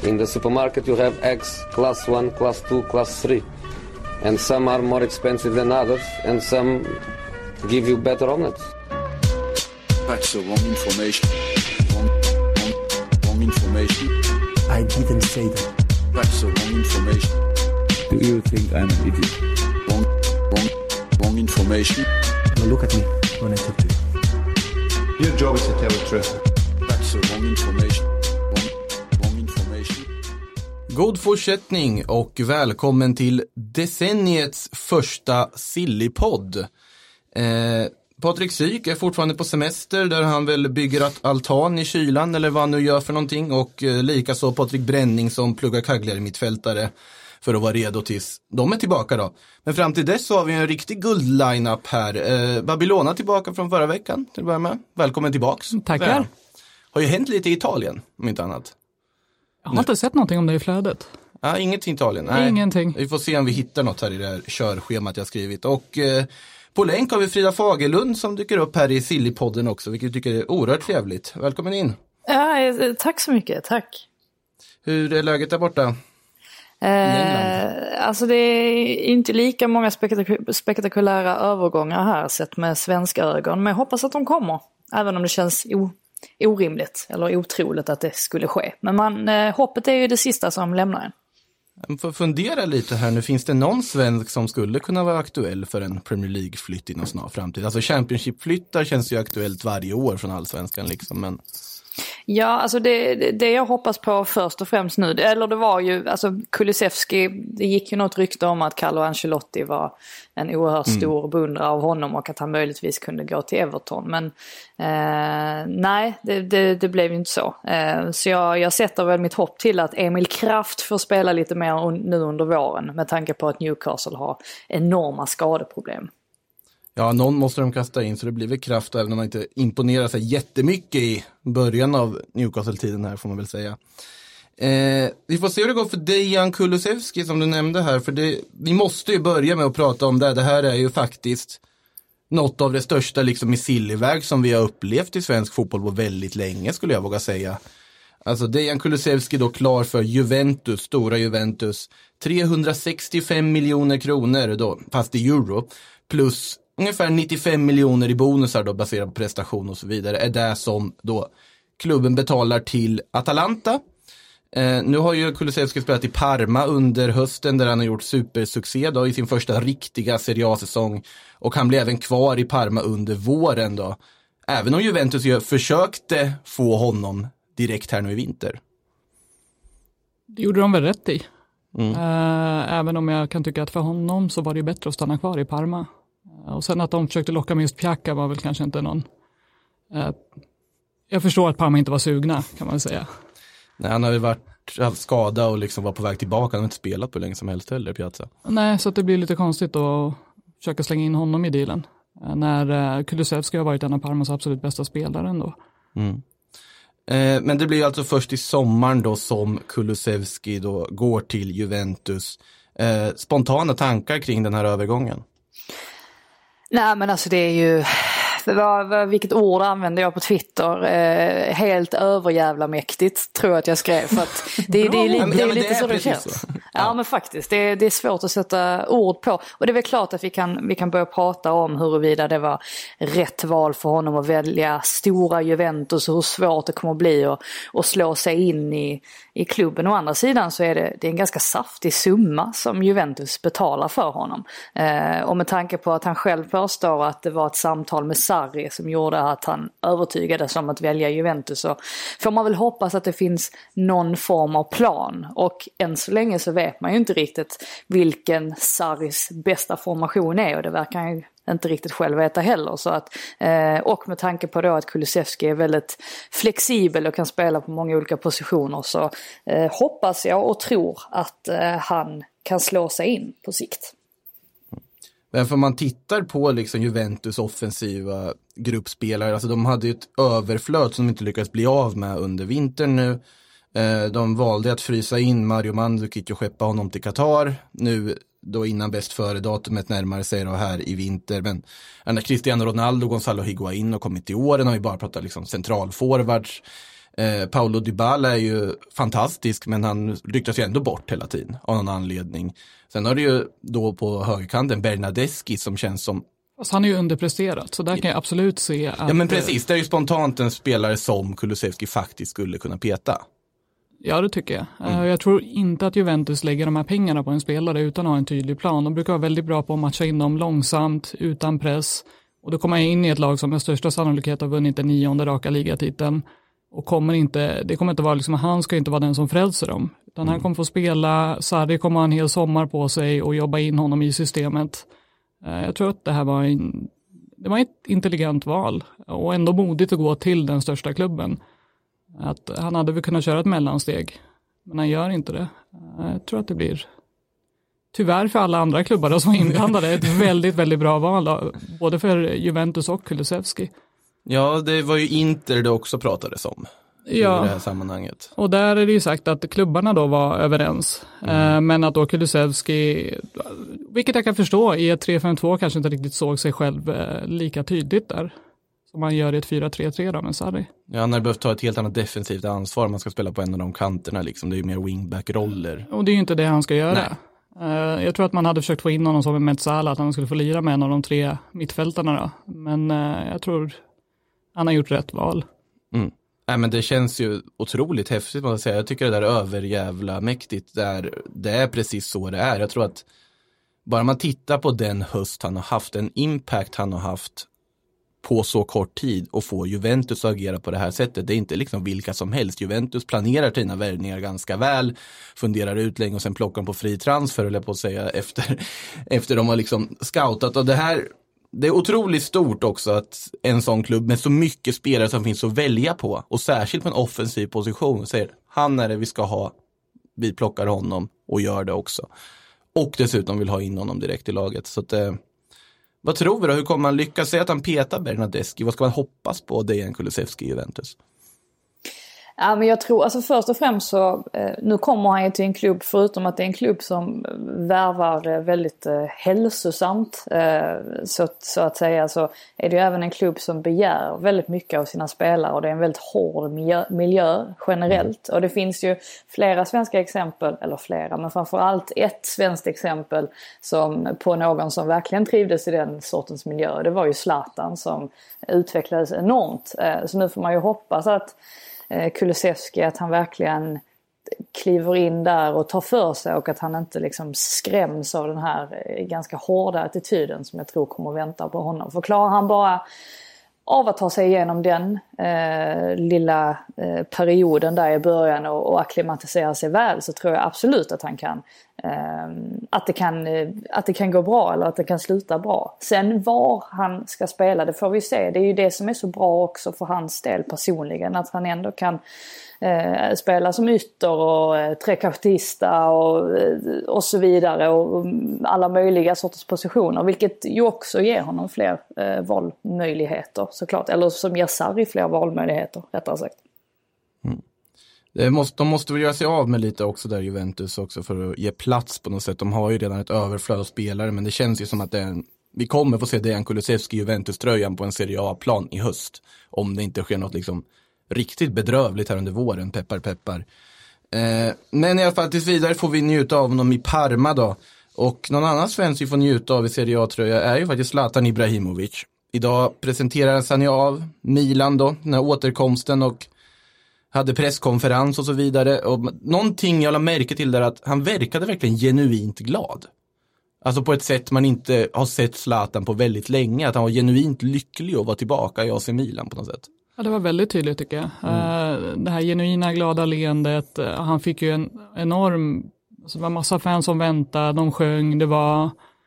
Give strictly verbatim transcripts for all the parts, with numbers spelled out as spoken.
In the supermarket you have eggs class one, class two, class three. And some are more expensive than others, and some give you better omelets. That's the wrong information. Wrong, wrong, wrong information. I didn't say that. That's the wrong information. Do you think I'm an idiot? Wrong, wrong, wrong information. Now look at me when I talk to you. Your job is to tell the truth. That's the wrong information. Wrong, wrong information. God fortsättning och välkommen till decenniets första Sillypodd. Eh, Patrik Syk är fortfarande på semester där han väl bygger altan i kylan eller vad han nu gör för någonting. Och eh, likaså Patrik Bränning som pluggar kagglar i mittfältare för att vara redo tills de är tillbaka då. Men fram till dess så har vi en riktig guldline-up här. Eh, Babylona tillbaka från förra veckan till att börja med. Välkommen tillbaks. Tackar. Där. Har ju hänt lite i Italien om inte annat. Jag har nu. inte sett någonting om det i flödet. Ja, inget i Italien. Nej. Ingenting. Vi får se om vi hittar något här i det här körschemat jag skrivit. Och eh, på länk har vi Frida Fagerlund som dyker upp här i Sillypodden också, vilket jag tycker är oerhört trevligt. Välkommen in. Ja, tack så mycket, tack. Hur är läget där borta? Eh, alltså det är inte lika många spektak- spektakulära övergångar här sett med svenska ögon, men jag hoppas att de kommer. Även om det känns o- orimligt eller otroligt att det skulle ske. Men man, eh, hoppet är ju det sista som lämnar en. Jag får fundera lite här nu. Finns det någon svensk som skulle kunna vara aktuell för en Premier League-flytt inom snar framtid? Alltså Championship-flyttar känns ju aktuellt varje år från allsvenskan liksom, men... Ja, alltså det, det jag hoppas på först och främst nu, eller det var ju, alltså Kulusevski, det gick ju något rykte om att Carlo Ancelotti var en oerhört stor mm. beundrare av honom och att han möjligtvis kunde gå till Everton. Men eh, nej, det, det, det blev ju inte så. Eh, så jag, jag sätter väl mitt hopp till att Emil Kraft får spela lite mer un, nu under våren med tanke på att Newcastle har enorma skadeproblem. Ja, någon måste de kasta in så det blir väl Kraft även om man inte imponerar sig jättemycket i början av Newcastle-tiden här får man väl säga. Eh, vi får se hur det går för Dejan Kulusevski som du nämnde här, för det, vi måste ju börja med att prata om det. Det här är ju faktiskt något av det största liksom missilväg som vi har upplevt i svensk fotboll på väldigt länge skulle jag våga säga. Alltså Dejan Kulusevski då klar för Juventus, stora Juventus, trehundrasextiofem miljoner kronor då, fast i euro, plus ungefär nittiofem miljoner i bonusar då baserat på prestation och så vidare är det som då klubben betalar till Atalanta. Eh, nu har ju Kulusevski spelat i Parma under hösten där han har gjort supersuccé då i sin första riktiga Serie A-säsong och han blev även kvar i Parma under våren då. Även om Juventus ju försökte få honom direkt här nu i vinter. Det gjorde de väl rätt i. Mm. Eh, även om jag kan tycka att för honom så var det bättre att stanna kvar i Parma. Och sen att de försökte locka med just Pjaka var väl kanske inte någon... Eh, jag förstår att Parma inte var sugna, kan man säga. Nej, han har ju varit skadad och liksom var på väg tillbaka. Han har inte spelat på länge som helst heller, Piazza. Nej, så att det blir lite konstigt att försöka slänga in honom i dealen. Eh, när eh, Kulusevski har varit en av Parmas absolut bästa spelare ändå. Mm. Eh, men det blir alltså först i sommaren då som Kulusevski då går till Juventus. Eh, spontana tankar kring den här övergången? Nej, men alltså det är ju, vad, vilket ord använde jag på Twitter? Eh, helt överjävla mäktigt tror jag att jag skrev. För att det, det är, li, det är ja, lite det är så det känns. Så. Ja, ja, men faktiskt, det är, det är svårt att sätta ord på. Och det är väl klart att vi kan, vi kan börja prata om huruvida det var rätt val för honom att välja stora Juventus och hur svårt det kommer att bli att, att slå sig in i, i klubben. Å andra sidan så är det, det är en ganska saftig summa som Juventus betalar för honom. Eh, och med tanke på att han själv påstår att det var ett samtal med Sarri som gjorde att han övertygades om att välja Juventus, så får man väl hoppas att det finns någon form av plan. Och än så länge så vet man ju inte riktigt vilken Sarris bästa formation är, och det verkar ju inte riktigt själv veta heller. Så att, eh, och med tanke på då att Kulusevski är väldigt flexibel och kan spela på många olika positioner, så eh, hoppas jag och tror att eh, han kan slå sig in på sikt. Men för man tittar på liksom Juventus offensiva gruppspelare, alltså de hade ju ett överflöd som de inte lyckades bli av med under vintern nu. Eh, de valde att frysa in Mario Mandzukic och skeppa honom till Qatar nu då innan bäst före datumet närmare sig då här i vinter. Men när Cristiano Ronaldo, Gonzalo Higuain har kommit i åren har vi bara pratat liksom centralforwards. Eh, Paulo Dybala är ju fantastisk, men han ryktas ju ändå bort hela tiden av någon anledning. Sen har du ju då på högerkanten Bernadeschi som känns som... Alltså han är ju underpresterat, så där kan jag absolut se att... Ja men precis, det är ju spontant en spelare som Kulusevski faktiskt skulle kunna peta. Ja, det tycker jag. Mm. Jag tror inte att Juventus lägger de här pengarna på en spelare utan att ha en tydlig plan. De brukar vara väldigt bra på att matcha in dem långsamt, utan press. Och då kommer jag in i ett lag som med största sannolikhet har vunnit den nionde raka ligatiteln. Och kommer inte, det kommer inte vara liksom, han ska inte vara den som frälser dem. Utan mm. han kommer få spela, Sarri kommer ha en hel sommar på sig och jobba in honom i systemet. Jag tror att det här var, en, det var ett intelligent val. Och ändå modigt att gå till den största klubben. Att han hade väl kunnat köra ett mellansteg. Men han gör inte det. Jag tror att det blir, tyvärr för alla andra klubbar som är inblandade, ett väldigt, väldigt bra val. Då. Både för Juventus och Kulusevski. Ja, det var ju Inter det också pratades om i ja. det här sammanhanget. Och där är det ju sagt att klubbarna då var överens. Mm. Men att då Kulusevski, vilket jag kan förstå, i ett tre fem två kanske inte riktigt såg sig själv lika tydligt där. Som man gör i ett fyra tre tre då med Sarri. Ja, han har behövt ta ett helt annat defensivt ansvar. Man ska spela på en av de kanterna liksom. Det är ju mer wingback-roller. Och det är ju inte det han ska göra. Uh, jag tror att man hade försökt få in honom som en Mezzala, att han skulle få lira med en av de tre mittfältarna då. Men uh, jag tror han har gjort rätt val. Mm. Nej, men det känns ju otroligt häftigt, måste jag säga. Jag tycker det där är överjävla mäktigt. Där det är precis så det är. Jag tror att bara man tittar på den höst han har haft, en impact han har haft på så kort tid och få Juventus att agera på det här sättet. Det är inte liksom vilka som helst. Juventus planerar sina värvningar ganska väl, funderar ut länge och sen plockar de på fri transfer, eller på att säga, efter, efter de har liksom scoutat. Och det här, det är otroligt stort också att en sån klubb med så mycket spelare som finns att välja på, och särskilt på en offensiv position, säger han är det vi ska ha, vi plockar honom och gör det också. Och dessutom vill ha in honom direkt i laget. Så att eh, vad tror vi då? Hur kommer man lyckas? Säga att han petar Bernadeschi. Vad ska man hoppas på Dejan Kulusevski i Juventus? Ja, men jag tror, alltså först och främst så, eh, nu kommer han ju till en klubb, förutom att det är en klubb som värvar eh, väldigt eh, hälsosamt, eh, så, så att säga, så är det ju även en klubb som begär väldigt mycket av sina spelare, och det är en väldigt hård miljö, miljö generellt. Och det finns ju flera svenska exempel, eller flera, men framförallt ett svenskt exempel som, på någon som verkligen trivdes i den sortens miljö. Det var ju Zlatan som utvecklades enormt. Eh, så nu får man ju hoppas att Kulusevski, att han verkligen kliver in där och tar för sig, och att han inte liksom skräms av den här ganska hårda attityden som jag tror kommer att vänta på honom. För klarar han bara av att ta sig igenom den eh, lilla eh, perioden där i början och, och akklimatisera sig väl, så tror jag absolut att han kan eh, att, det kan eh, att det kan gå bra, eller att det kan sluta bra. Sen var han ska spela, det får vi se. Det är ju det som är så bra också för hans del personligen, att han ändå kan eh, spela som ytter och eh, trekartista och, eh, och så vidare, och alla möjliga sorters positioner, vilket ju också ger honom fler eh, valmöjligheter såklart, eller som ger Sarri fler valmöjligheter rättare sagt. Mm. Det måste, de måste väl göra sig av med lite också där, Juventus, också för att ge plats på något sätt. De har ju redan ett överflöd av spelare, men det känns ju som att det är en, vi kommer få se Dejan Kulusevski i Juventus-tröjan på en Serie A-plan i höst, om det inte sker något liksom riktigt bedrövligt här under våren, peppar peppar. Eh, men i alla fall tills vidare får vi njuta av honom i Parma då. Och någon annan svensk vi får njuta av i Serie A-tröja är ju faktiskt Zlatan Ibrahimovic. Idag presenterades han ju av Milan då, den här återkomsten, och hade presskonferens och så vidare. Och någonting jag lade märke till där, att han verkade verkligen genuint glad. Alltså på ett sätt man inte har sett Zlatan på väldigt länge. Att han var genuint lycklig att vara tillbaka i A C Milan på något sätt. Ja, det var väldigt tydligt tycker jag. Mm. Det här genuina glada leendet. Han fick ju en enorm, alltså det var massa fans som väntade, de sjöng, det var,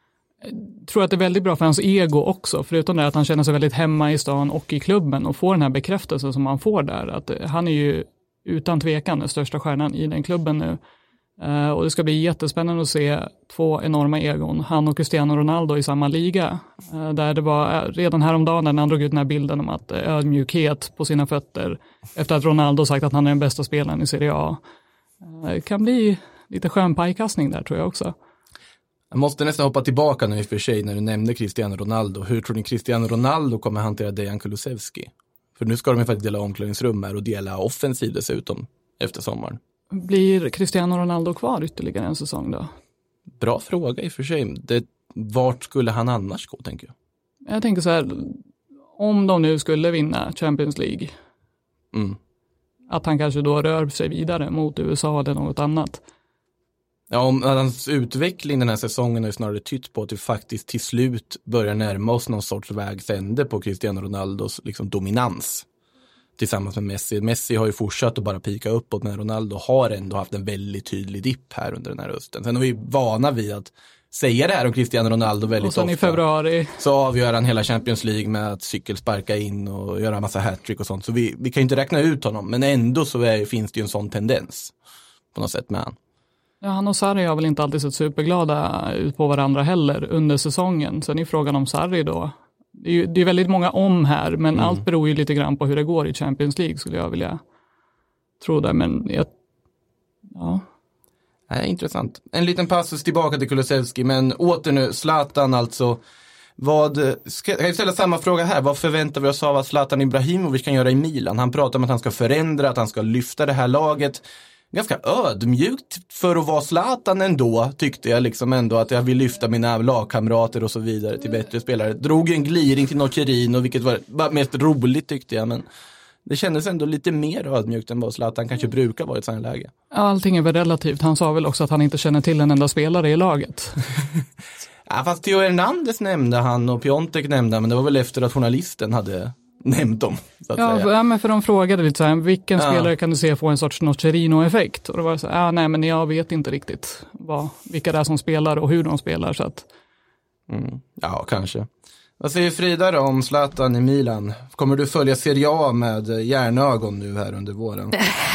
jag tror att det är väldigt bra för hans ego också, förutom det att han känner sig väldigt hemma i stan och i klubben, och får den här bekräftelsen som han får där, att han är ju utan tvekan den största stjärnan i den klubben nu. Uh, och det ska bli jättespännande att se två enorma egon, han och Cristiano Ronaldo i samma liga. Uh, där det var uh, redan häromdagen när han drog ut den här bilden om att uh, ödmjukhet på sina fötter efter att Ronaldo sagt att han är den bästa spelaren i Serie A. Uh, det kan bli lite skön pajkastning där, tror jag också. Jag måste nästan hoppa tillbaka nu i och för sig när du nämnde Cristiano Ronaldo. Hur tror ni Cristiano Ronaldo kommer hantera Dejan Kulusevski? För nu ska de ju faktiskt dela omklädningsrum här och dela offensiv dessutom efter sommaren. Blir Cristiano Ronaldo kvar ytterligare en säsong då? Bra fråga i och för sig. Det, vart skulle han annars gå, tänker jag? Jag tänker så här, om de nu skulle vinna Champions League, mm. att han kanske då rör sig vidare mot U S A eller något annat. Ja, om hans utveckling den här säsongen har ju snarare tytt på att vi faktiskt till slut börjar närma oss någon sorts vägs ände på Cristiano Ronaldos liksom dominans tillsammans med Messi. Messi har ju fortsatt att bara pika uppåt, men Ronaldo har ändå haft en väldigt tydlig dipp här under den här hösten. Sen är vi vana vid att säga det här om Cristiano Ronaldo väldigt ofta. Och sen ofta. I februari. Så avgör han hela Champions League med att cykelsparka in och göra en massa hattrick och sånt. Så vi, vi kan ju inte räkna ut honom, men ändå så är, finns det ju en sån tendens på något sätt med han. Ja, han och Sarri har väl inte alltid sett superglada ut på varandra heller under säsongen. Sen är frågan om Sarri då. Det är ju det är väldigt många om här, men mm. allt beror ju lite grann på hur det går i Champions League, skulle jag vilja tro det. Men jag, ja... Nej, intressant. En liten passus tillbaka till Kulusevski, men åter nu, Zlatan alltså. Vad, ska jag ställa samma fråga här? Vad förväntar vi oss av att Zlatan Ibrahimovic kan göra i Milan? Han pratar om att han ska förändra, att han ska lyfta det här laget. Ganska ödmjukt för att vara Zlatan ändå, tyckte jag liksom ändå, att jag vill lyfta mina lagkamrater och så vidare till bättre spelare. Drog en gliring till Nocerino, vilket var, var mest roligt tyckte jag, men det kändes ändå lite mer ödmjukt än vad Zlatan kanske brukar vara i ett sådant läge. Allting är väl relativt. Han sa väl också att han inte känner till en enda spelare i laget. Ja, fast Theo Hernandez nämnde han och Piontek nämnde, men det var väl efter att journalisten hade nämnt dem. Så att ja, säga. ja, men för de frågade lite så här, vilken ja. spelare kan du se få en sorts Nocerino-effekt? Och det var så här, ja, nej men jag vet inte riktigt vad, vilka det är som spelar och hur de spelar. Så att... mm. Ja, kanske. Vad säger Frida då om Zlatan i Milan? Kommer du följa Serie A med järnögon nu här under våren?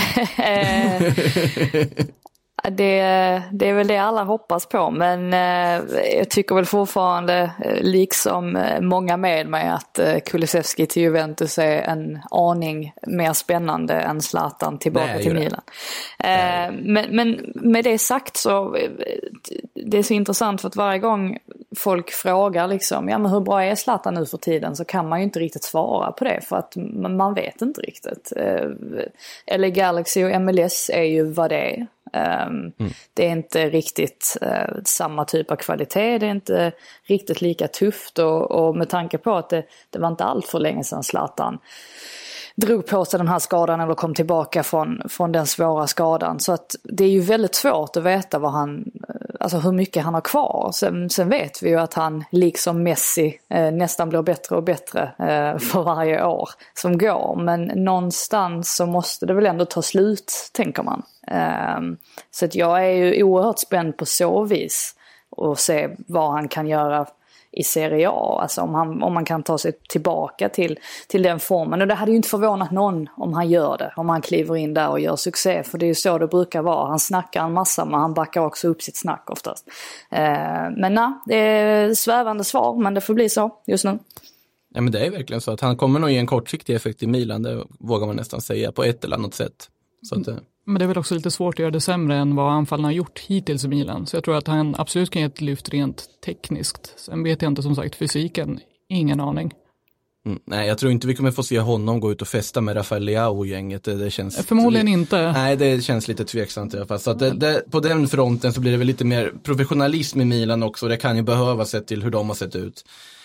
Det, det är väl det alla hoppas på, men eh, jag tycker väl fortfarande, eh, liksom många med mig, att eh, Kulusevski till Juventus är en aning mer spännande än Zlatan tillbaka Nej, till Milan. Eh, men, men med det sagt så, eh, det är så intressant för att varje gång folk frågar liksom, ja men hur bra är Zlatan nu för tiden, så kan man ju inte riktigt svara på det, för att man vet inte riktigt. Eh, L A Galaxy och M L S är ju vad det är. Um, mm. Det är inte riktigt uh, samma typ av kvalitet, det är inte riktigt lika tufft, och, och med tanke på att det, det var inte allt för länge sedan Zlatan drog på sig den här skadan eller kom tillbaka från, från den svåra skadan, så att det är ju väldigt svårt att veta vad han, alltså hur mycket han har kvar. Sen, sen vet vi ju att han liksom Messi eh, nästan blir bättre och bättre eh, för varje år som går, men någonstans så måste det väl ändå ta slut, tänker man. Um, så att jag är ju oerhört spänd på så vis och se vad han kan göra i Serie A, alltså om, han, om man kan ta sig tillbaka till, till den formen. Och det hade ju inte förvånat någon om han gör det, om han kliver in där och gör succé, för det är ju så det brukar vara. Han snackar en massa, men han backar också upp sitt snack oftast. uh, Men nej, det är svävande svar, men det får bli så just nu. Ja, men det är verkligen så att han kommer nog ge en kortsiktig effekt i Milan, det vågar man nästan säga, på ett eller annat sätt. Så att, mm. Men det är väl också lite svårt att göra det sämre än vad anfallen har gjort hittills i Milan. Så jag tror att han absolut kan ge ett lyft rent tekniskt. Sen vet jag inte, som sagt, fysiken, ingen aning. Mm, nej, jag tror inte vi kommer få se honom gå ut och festa med Rafael Leao-gänget. Det, det känns Förmodligen det, inte. Nej, det känns lite tveksamt i alla fall. Så att det, det, på den fronten så blir det väl lite mer professionalism i Milan också. Det kan ju behöva sett till hur de har sett ut.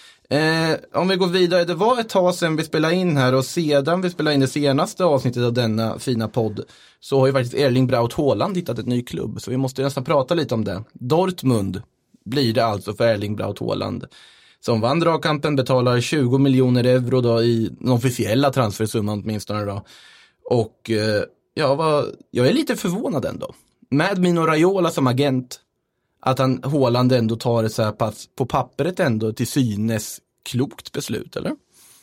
Eh, om vi går vidare, det var ett tag sedan vi spelade in här, och sedan vi spelade in det senaste avsnittet av denna fina podd så har ju faktiskt Erling Braut Haaland hittat ett ny klubb, så vi måste nästan prata lite om det. Dortmund blir det alltså för Erling Braut Haaland, som vann dragkampen, betalar tjugo miljoner euro då i den officiella transfersumman åtminstone då. Och eh, ja, vad, jag är lite förvånad ändå med Mino Raiola som agent, att han, Haaland ändå tar ett så här pass, på pappret ändå till synes klokt beslut, eller?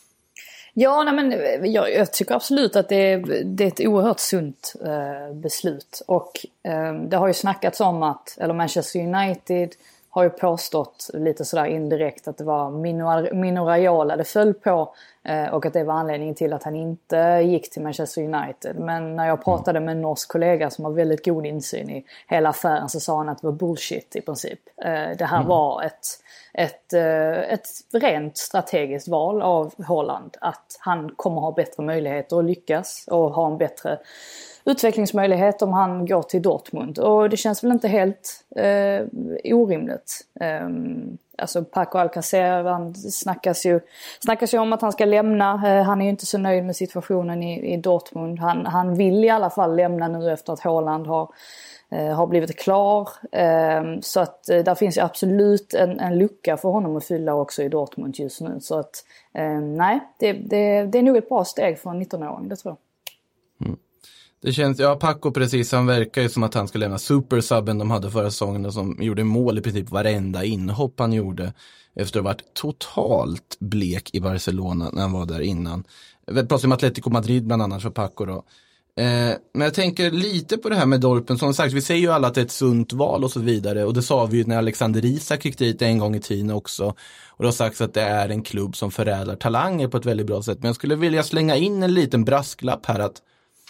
Ja, nej, men jag, jag tycker absolut att det är, det är ett oerhört sunt eh, beslut. Och eh, det har ju snackats om att, eller Manchester United har ju påstått lite sådär indirekt att det var Mino, Mino Raiola det föll på, Och att det var anledningen till att han inte gick till Manchester United. Men när jag pratade med en norsk kollega som har väldigt god insyn i hela affären, så sa han att det var bullshit i princip. Det här mm. var ett, ett, ett rent strategiskt val av Haaland. Att han kommer ha bättre möjligheter att lyckas och ha en bättre utvecklingsmöjlighet om han går till Dortmund. Och det känns väl inte helt eh, orimligt. Um, Alltså Paco Alcácer, han snackas ju, snackas ju om att han ska lämna. Eh, han är ju inte så nöjd med situationen i, i Dortmund. Han, han vill i alla fall lämna nu efter att Haaland har, eh, har blivit klar. Eh, så att eh, där finns ju absolut en, en lucka för honom att fylla också i Dortmund just nu. Så att eh, nej, det, det, det är nog ett bra steg för en nittonåring, det tror jag. Mm. Det känns, ja, Paco precis, han verkar ju som att han ska lämna supersubben de hade förra säsongen, som gjorde mål i princip varenda inhopp han gjorde efter att ha varit totalt blek i Barcelona när han var där innan. Plötsligt med Atletico Madrid bland annat för Paco då. Eh, men jag tänker lite på det här med Dortmund, som sagt, vi säger ju alla att det är ett sunt val och så vidare, och det sa vi ju när Alexander Isak gick dit en gång i tiden också, och det har sagts att det är en klubb som förädlar talanger på ett väldigt bra sätt. Men jag skulle vilja slänga in en liten brasklapp här, att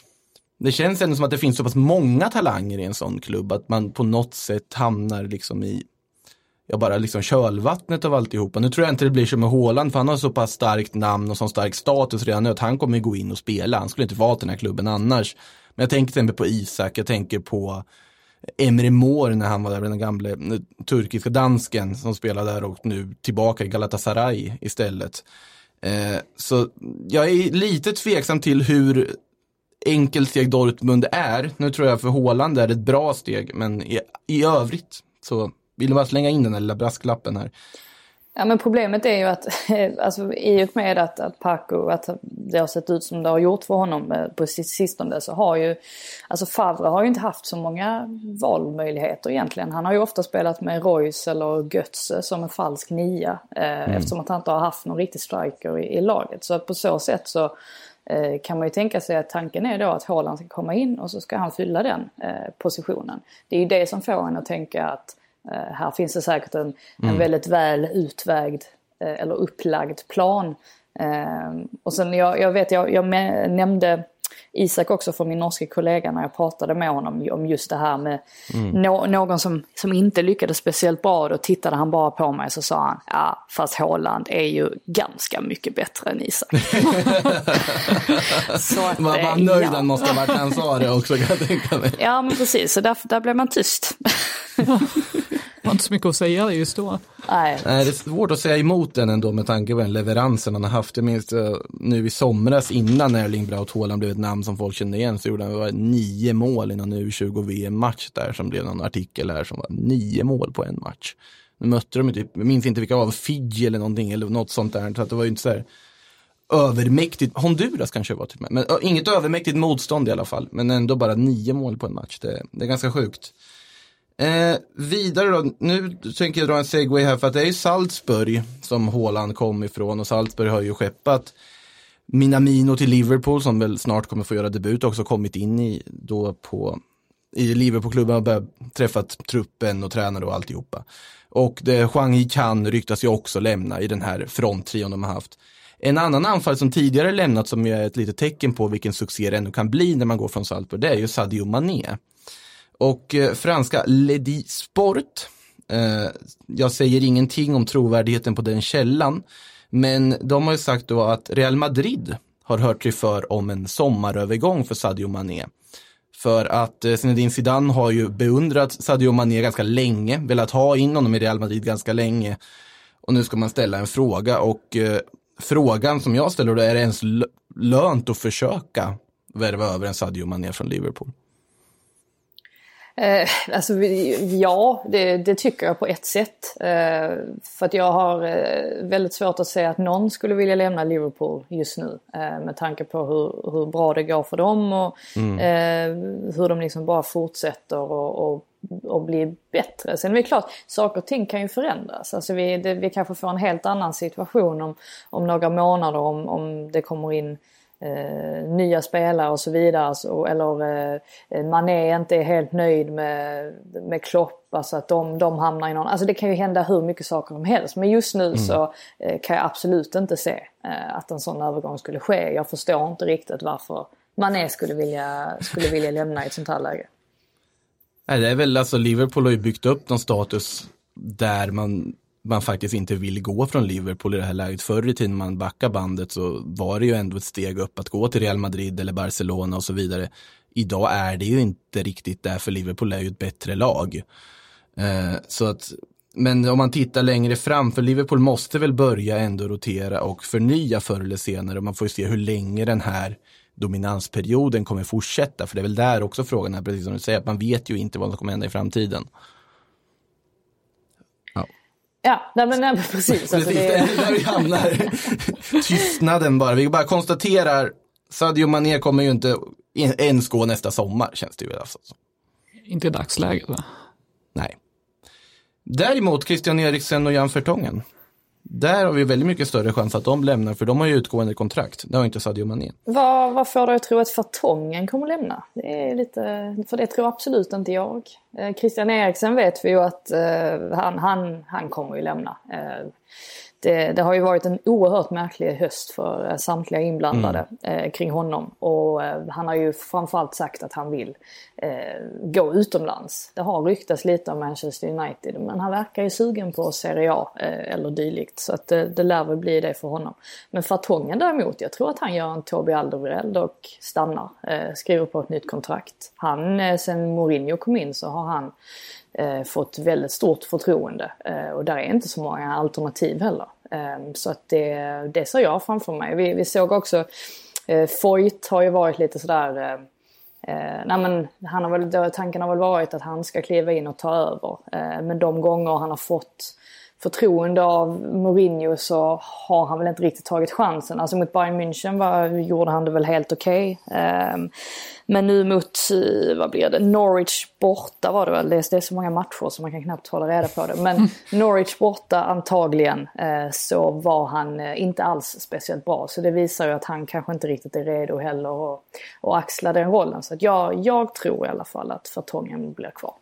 det känns ändå som att det finns så pass många talanger i en sån klubb att man på något sätt hamnar liksom i, ja, bara liksom kölvattnet av alltihopa. Nu tror jag inte det blir som med Haaland, för han har så pass starkt namn och så stark status redan nu att han kommer gå in och spela. Han skulle inte vara till den här klubben annars. Men jag tänker till exempel på Isak, jag tänker på Emre Mor när han var där, den gamla turkiska dansken som spelade där och nu tillbaka i Galatasaray istället. Eh, så jag är lite tveksam till hur enkelt steg Dortmund är. Nu tror jag för Haaland är det ett bra steg, men i, i övrigt så vill jag bara slänga in den här lilla brasklappen här. Ja, men problemet är ju att alltså, i och med att, att Paco, att det har sett ut som det har gjort för honom på sistone, så har ju, alltså Favre har ju inte haft så många valmöjligheter egentligen. Han har ju ofta spelat med Reus eller Götze som en falsk nia, eh, mm. eftersom att han inte har haft någon riktig striker i, i laget. Så på så sätt så eh, kan man ju tänka sig att tanken är då att Haaland ska komma in och så ska han fylla den eh, positionen. Det är ju det som får en att tänka att Uh, här finns det säkert en, mm. en väldigt väl utvägd uh, eller upplagd plan. Uh, och sen jag, jag vet, jag, jag med, nämnde Isak också för min norska kollega när jag pratade med honom om just det här med mm. no, någon som, som inte lyckades speciellt bra. Då tittade han bara på mig, så sa han, ja, fast Haaland är ju ganska mycket bättre än Isak. Så att, man var nöjd, han måste ha varit när han sa det också, kan jag tänka mig. Ja, men precis, så där, där blev man tyst. Det var inte så mycket att säga just då. Nej. Nej, det är svårt att säga emot den ändå med tanke på den leveransen han har haft. Jag minns uh, nu i somras innan Erling Braut Haaland blev ett namn som folk kände igen, så gjorde han var nio mål innan U tjugo V M-match där, som blev någon artikel här som var nio mål på en match. Nu mötte de typ, jag minns inte vilka var, Fiji eller någonting eller något sånt där, så att det var ju inte så här övermäktigt. Honduras kanske var typ med, men uh, inget övermäktigt motstånd i alla fall, men ändå bara nio mål på en match. Det, det är ganska sjukt. Eh, vidare då, nu tänker jag dra en segway här, för att det är ju Salzburg som Haaland kom ifrån, och Salzburg har ju skeppat Minamino till Liverpool, som väl snart kommer få göra debut, också kommit in i, då på, i Liverpoolklubben och börjat träffat truppen och tränare och alltihopa. Och det, Hwang Hee-chan ryktas ju också lämna i den här fronttrion de har haft. En annan anfall som tidigare lämnat, som är ett litet tecken på vilken succé det ändå kan bli när man går från Salzburg, det är ju Sadio Mané. Och eh, franska Ledi Sport, eh, jag säger ingenting om trovärdigheten på den källan, men de har ju sagt då att Real Madrid har hört sig för om en sommarövergång för Sadio Mané. För att eh, Zinedine Zidane har ju beundrat Sadio Mané ganska länge, velat ha in honom i Real Madrid ganska länge. Och nu ska man ställa en fråga, och eh, frågan som jag ställer då, är det ens lönt att försöka värva över en Sadio Mané från Liverpool? Eh, alltså ja, det, det tycker jag på ett sätt. Eh, för att jag har eh, väldigt svårt att säga att någon skulle vilja lämna Liverpool just nu. Eh, med tanke på hur, hur bra det går för dem och mm. eh, hur de liksom bara fortsätter och, och, och blir bättre. Sen är det klart, saker och ting kan ju förändras. Alltså vi, det, vi kanske får en helt annan situation om, om några månader, om, om det kommer in eh, nya spelare och så vidare. Alltså, eller eh, Mané inte är helt nöjd med, med Klopp. Alltså att de, de hamnar i någon... Alltså det kan ju hända hur mycket saker som helst. Men just nu mm. så eh, kan jag absolut inte se eh, att en sån övergång skulle ske. Jag förstår inte riktigt varför Mané skulle vilja, skulle vilja lämna i ett sånt här läge. Nej, det är väl alltså Liverpool har ju byggt upp någon status där man, man faktiskt inte vill gå från Liverpool i det här läget. Förr i tiden man backar bandet så var det ju ändå ett steg upp att gå till Real Madrid eller Barcelona och så vidare. Idag är det ju inte riktigt där, för Liverpool är ju ett bättre lag. Eh, så att, men om man tittar längre fram, för Liverpool måste väl börja ändå rotera och förnya förr eller senare. Och man får ju se hur länge den här dominansperioden kommer fortsätta, för det är väl där också frågan är, precis som du säger, att man vet ju inte vad som kommer hända i framtiden. Ja, ja nej, men nej, precis. Alltså, precis, det är där vi hamnar. Tystnaden bara. Vi bara konstaterar, Sadio Mané kommer ju inte ens gå nästa sommar, känns det ju. Alltså. Inte i dagsläget, va? Nej. Däremot Christian Eriksen och Jan Vertonghen. Där har vi väldigt mycket större chans att de lämnar, för de har ju utgående kontrakt. Det har inte Sadio Mané. Vad, vad får du att tro att Vertonghen kommer lämna? Det är lite, för det tror absolut inte jag. Eh, Christian Eriksen vet vi ju att eh, han, han, han kommer ju lämna. Eh, det, det har ju varit en oerhört märklig höst för eh, samtliga inblandade mm. eh, kring honom. Och eh, han har ju framförallt sagt att han vill eh, gå utomlands. Det har ryktats lite om Manchester United, men han verkar ju sugen på Serie A eh, eller dylikt. Så att det, det lär väl bli det för honom. Men Vertonghen däremot, jag tror att han gör en Toby Alderweireld och stannar. Eh, skriver på ett nytt kontrakt. Han, eh, sen Mourinho kom in så har han eh, fått väldigt stort förtroende. Eh, och där är inte så många alternativ heller. Eh, så att det, det ser jag framför mig. Vi, vi såg också, eh, Foyt har ju varit lite sådär... Eh, Eh, nej men, han har väl, tanken har väl varit att han ska kliva in och ta över. Eh, men de gånger han har fått förtroende av Mourinho så har han väl inte riktigt tagit chansen. Alltså mot Bayern München var, gjorde han det väl helt okej. Okay. Eh, men nu mot, vad blir det? Norwich borta var det väl. Det är, det är så många matcher så man kan knappt hålla reda på det. Men Norwich borta antagligen eh, så var han eh, inte alls speciellt bra. Så det visar ju att han kanske inte riktigt är redo heller att, att axla den rollen. Så att jag, jag tror i alla fall att Vertonghen blir kvar.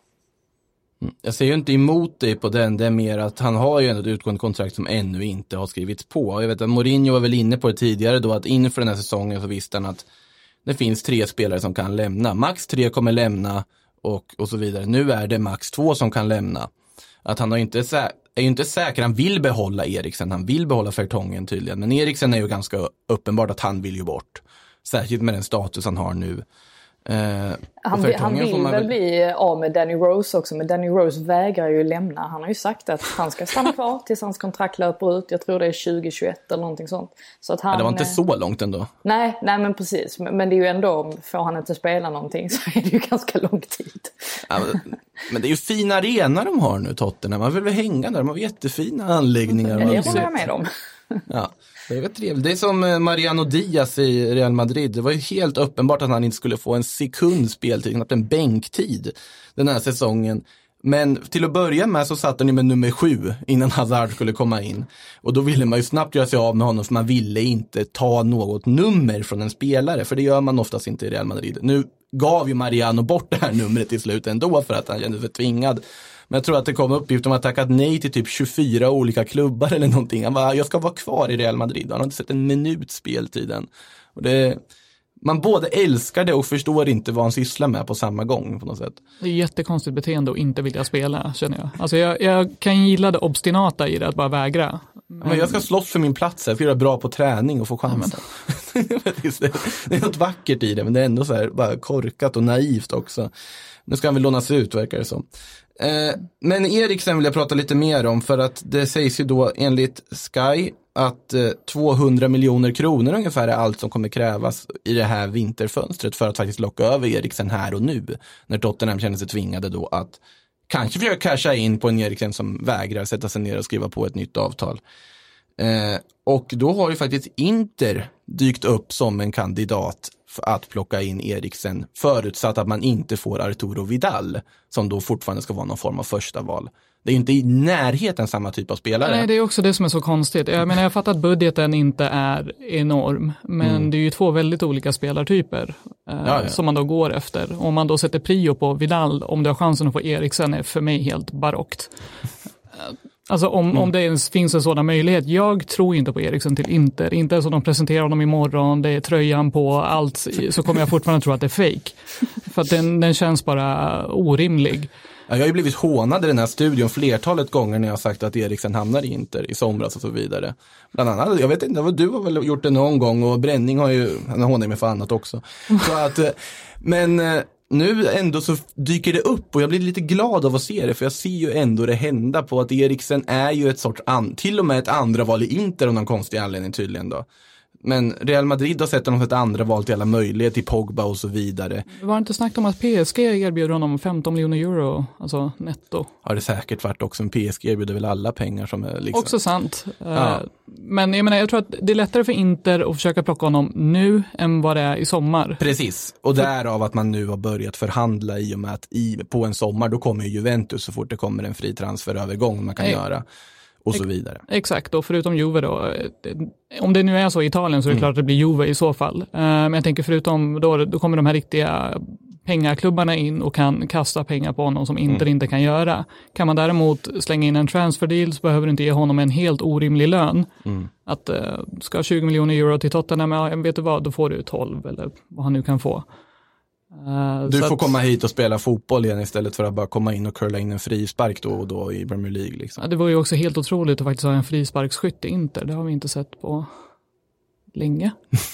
Jag ser ju inte emot dig på den, det är mer att han har ju ett utgående kontrakt som ännu inte har skrivits på. Jag vet att Mourinho var väl inne på det tidigare då, att inför den här säsongen så visste han att det finns tre spelare som kan lämna. Max tre kommer lämna och, och så vidare. Nu är det max två som kan lämna. Att han har inte sä- är ju inte säker, han vill behålla Eriksen, han vill behålla Vertonghen tydligen. Men Eriksen är ju ganska uppenbart att han vill ju bort. Särskilt med den status han har nu. Eh, han, han vill väl, väl bli av med Danny Rose också, men Danny Rose vägrar ju lämna. Han har ju sagt att han ska stanna kvar tills hans kontrakt löper ut. Jag tror det är tjugo tjugoett eller någonting sånt. Så att han, ja, det var inte så långt ändå. Nej, nej men precis. Men, men det är ju ändå, får han inte spela någonting så är det ju ganska lång tid. Ja, men, men det är ju fina arenor de har nu, Tottenham. Man vill väl hänga där, de har jättefina anläggningar. Det håller jag med om. Ja, det är trevligt. Det är som Mariano Diaz i Real Madrid. Det var ju helt uppenbart att han inte skulle få en sekund speltid, knappt en bänktid den här säsongen. Men till att börja med så satt han ju med nummer sju innan Hazard skulle komma in. Och då ville man ju snabbt göra sig av med honom, för man ville inte ta något nummer från en spelare. För det gör man oftast inte i Real Madrid. Nu gav ju Mariano bort det här numret till slut ändå för att han kände sig tvingad. Men jag tror att det kom uppgift om att tackat nej till typ tjugofyra olika klubbar eller någonting. Han bara, jag ska vara kvar i Real Madrid. Han har inte sett en minut speltiden. Och det, man både älskar det och förstår inte vad han sysslar med på samma gång på något sätt. Det är jättekonstigt beteende att inte vilja spela, känner jag. Alltså jag, jag kan gilla det obstinata i det, att bara vägra. Men, men jag ska slåss för min plats här, för jag är bra på träning och få chansen. Ja, det är något vackert i det, men det är ändå så här bara korkat och naivt också. Nu ska han väl lånas ut, verkar det som. Eh, men Eriksen vill jag prata lite mer om, för att det sägs ju då enligt Sky att eh, tvåhundra miljoner kronor ungefär är allt som kommer krävas i det här vinterfönstret för att faktiskt locka över Eriksen här och nu. När Tottenham känner sig tvingade då att kanske försöka casha in på en Eriksen som vägrar sätta sig ner och skriva på ett nytt avtal. Eh, och då har ju faktiskt Inter dykt upp som en kandidat att plocka in Eriksen, förutsatt att man inte får Arturo Vidal, som då fortfarande ska vara någon form av första val. Det är ju inte i närheten samma typ av spelare. Nej, det är också det som är så konstigt. Jag menar, jag fattar att budgeten inte är enorm, men mm. det är ju två väldigt olika spelartyper eh, ja, ja. som man då går efter. Om man då sätter prio på Vidal, om du har chansen att få Eriksen, är för mig helt barockt. Alltså om, mm. om det ens finns en sådan möjlighet. Jag tror inte på Eriksen till Inter. Inte ens om de presenterar honom imorgon, det är tröjan på allt, så kommer jag fortfarande tro att det är fake. För att den, den känns bara orimlig. Jag har ju blivit hånad i den här studion flertalet gånger när jag har sagt att Eriksen hamnar i Inter i somras och så vidare. Bland annat, jag vet inte, du har väl gjort det någon gång och Bränning har ju, han har hånat mig för annat också. Så att, men nu ändå så dyker det upp och jag blir lite glad av att se det, för jag ser ju ändå det hända på att Eriksen är ju ett sorts, an, till och med ett andra val i Inter av någon konstig anledning tydligen då. Men Real Madrid har sett honom ett andra val till alla möjligheter, till Pogba och så vidare. Var det inte snackat om att P S G erbjuder honom femton miljoner euro, alltså netto? Har det säkert varit också, en P S G erbjuder väl alla pengar som är liksom... Också sant. Ja. Men jag menar, jag tror att det är lättare för Inter att försöka plocka honom nu än vad det är i sommar. Precis, och därav att man nu har börjat förhandla i och med att i, på en sommar då kommer ju Juventus så fort det kommer en fri transferövergång man kan Nej. göra. Och så vidare. Exakt, och förutom Juve då, om det nu är så i Italien så är det mm. klart att det blir Juve i så fall. Men jag tänker förutom då, då kommer de här riktiga pengaklubbarna in och kan kasta pengar på honom som Inter mm. inte kan göra. Kan man däremot slänga in en transfer deal så behöver du inte ge honom en helt orimlig lön. Mm. Att ska tjugo miljoner euro till Tottenham, men vet du vad, då får du tolv eller vad han nu kan få. Uh, du får att, komma hit och spela fotboll igen istället för att bara komma in och curla in en frispark då och då i Premier League. Liksom. Ja, det var ju också helt otroligt att faktiskt ha en frisparksskytt i Inter. Det har vi inte sett på länge.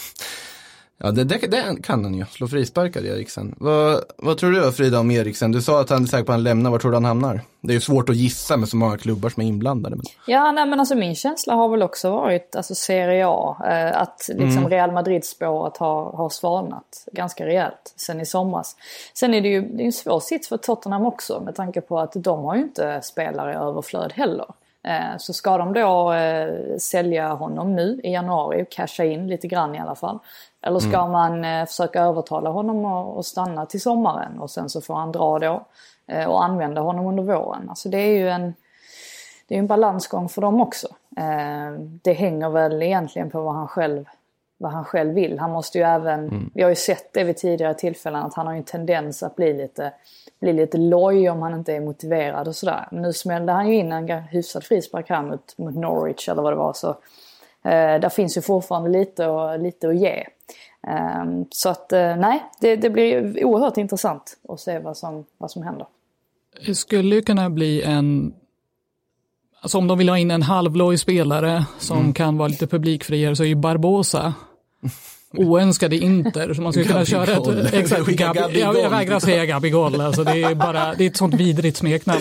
Ja, det, det, det kan han ju. Slå frisparkar, Eriksen. Vad, vad tror du, Frida, om Eriksen? Du sa att han är säker på att han lämnar. Var tror du han hamnar? Det är ju svårt att gissa med så många klubbar som är inblandade. Men... Ja, nej, men alltså min känsla har väl också varit alltså Serie A. Eh, att liksom mm. Real Madrid-spåret har, har svalnat ganska rejält sen i somras. Sen är det ju det är en svår sits för Tottenham också, med tanke på att de har ju inte spelare i överflöd heller. Eh, så ska de då eh, sälja honom nu i januari och casha in lite grann i alla fall. Eller ska mm. man eh, försöka övertala honom och, och stanna till sommaren och sen så får han dra då eh, och använda honom under våren. Alltså det är ju en, det är en balansgång för dem också. Eh, det hänger väl egentligen på vad han själv, vad han själv vill. Han måste ju även, mm. vi har ju sett det vid tidigare tillfällen att han har ju en tendens att bli lite, bli lite loj om han inte är motiverad och sådär. Men nu smällde han ju in en hyfsad frispark här mot, mot Norwich eller vad det var, så eh, där finns ju fortfarande lite, och, lite att ge. Um, så att uh, nej, det, det blir oerhört intressant att se vad som, vad som händer. Det skulle ju kunna bli en, alltså om de vill ha in en halvloj spelare som mm. kan vara lite publikfriare, så är ju Barbosa oönskade Inter, så man skulle kunna köra ett exakt, Gabi, jag, jag vägrar säga Gabigol, alltså det är bara, det är ett sånt vidrigt smeknamn.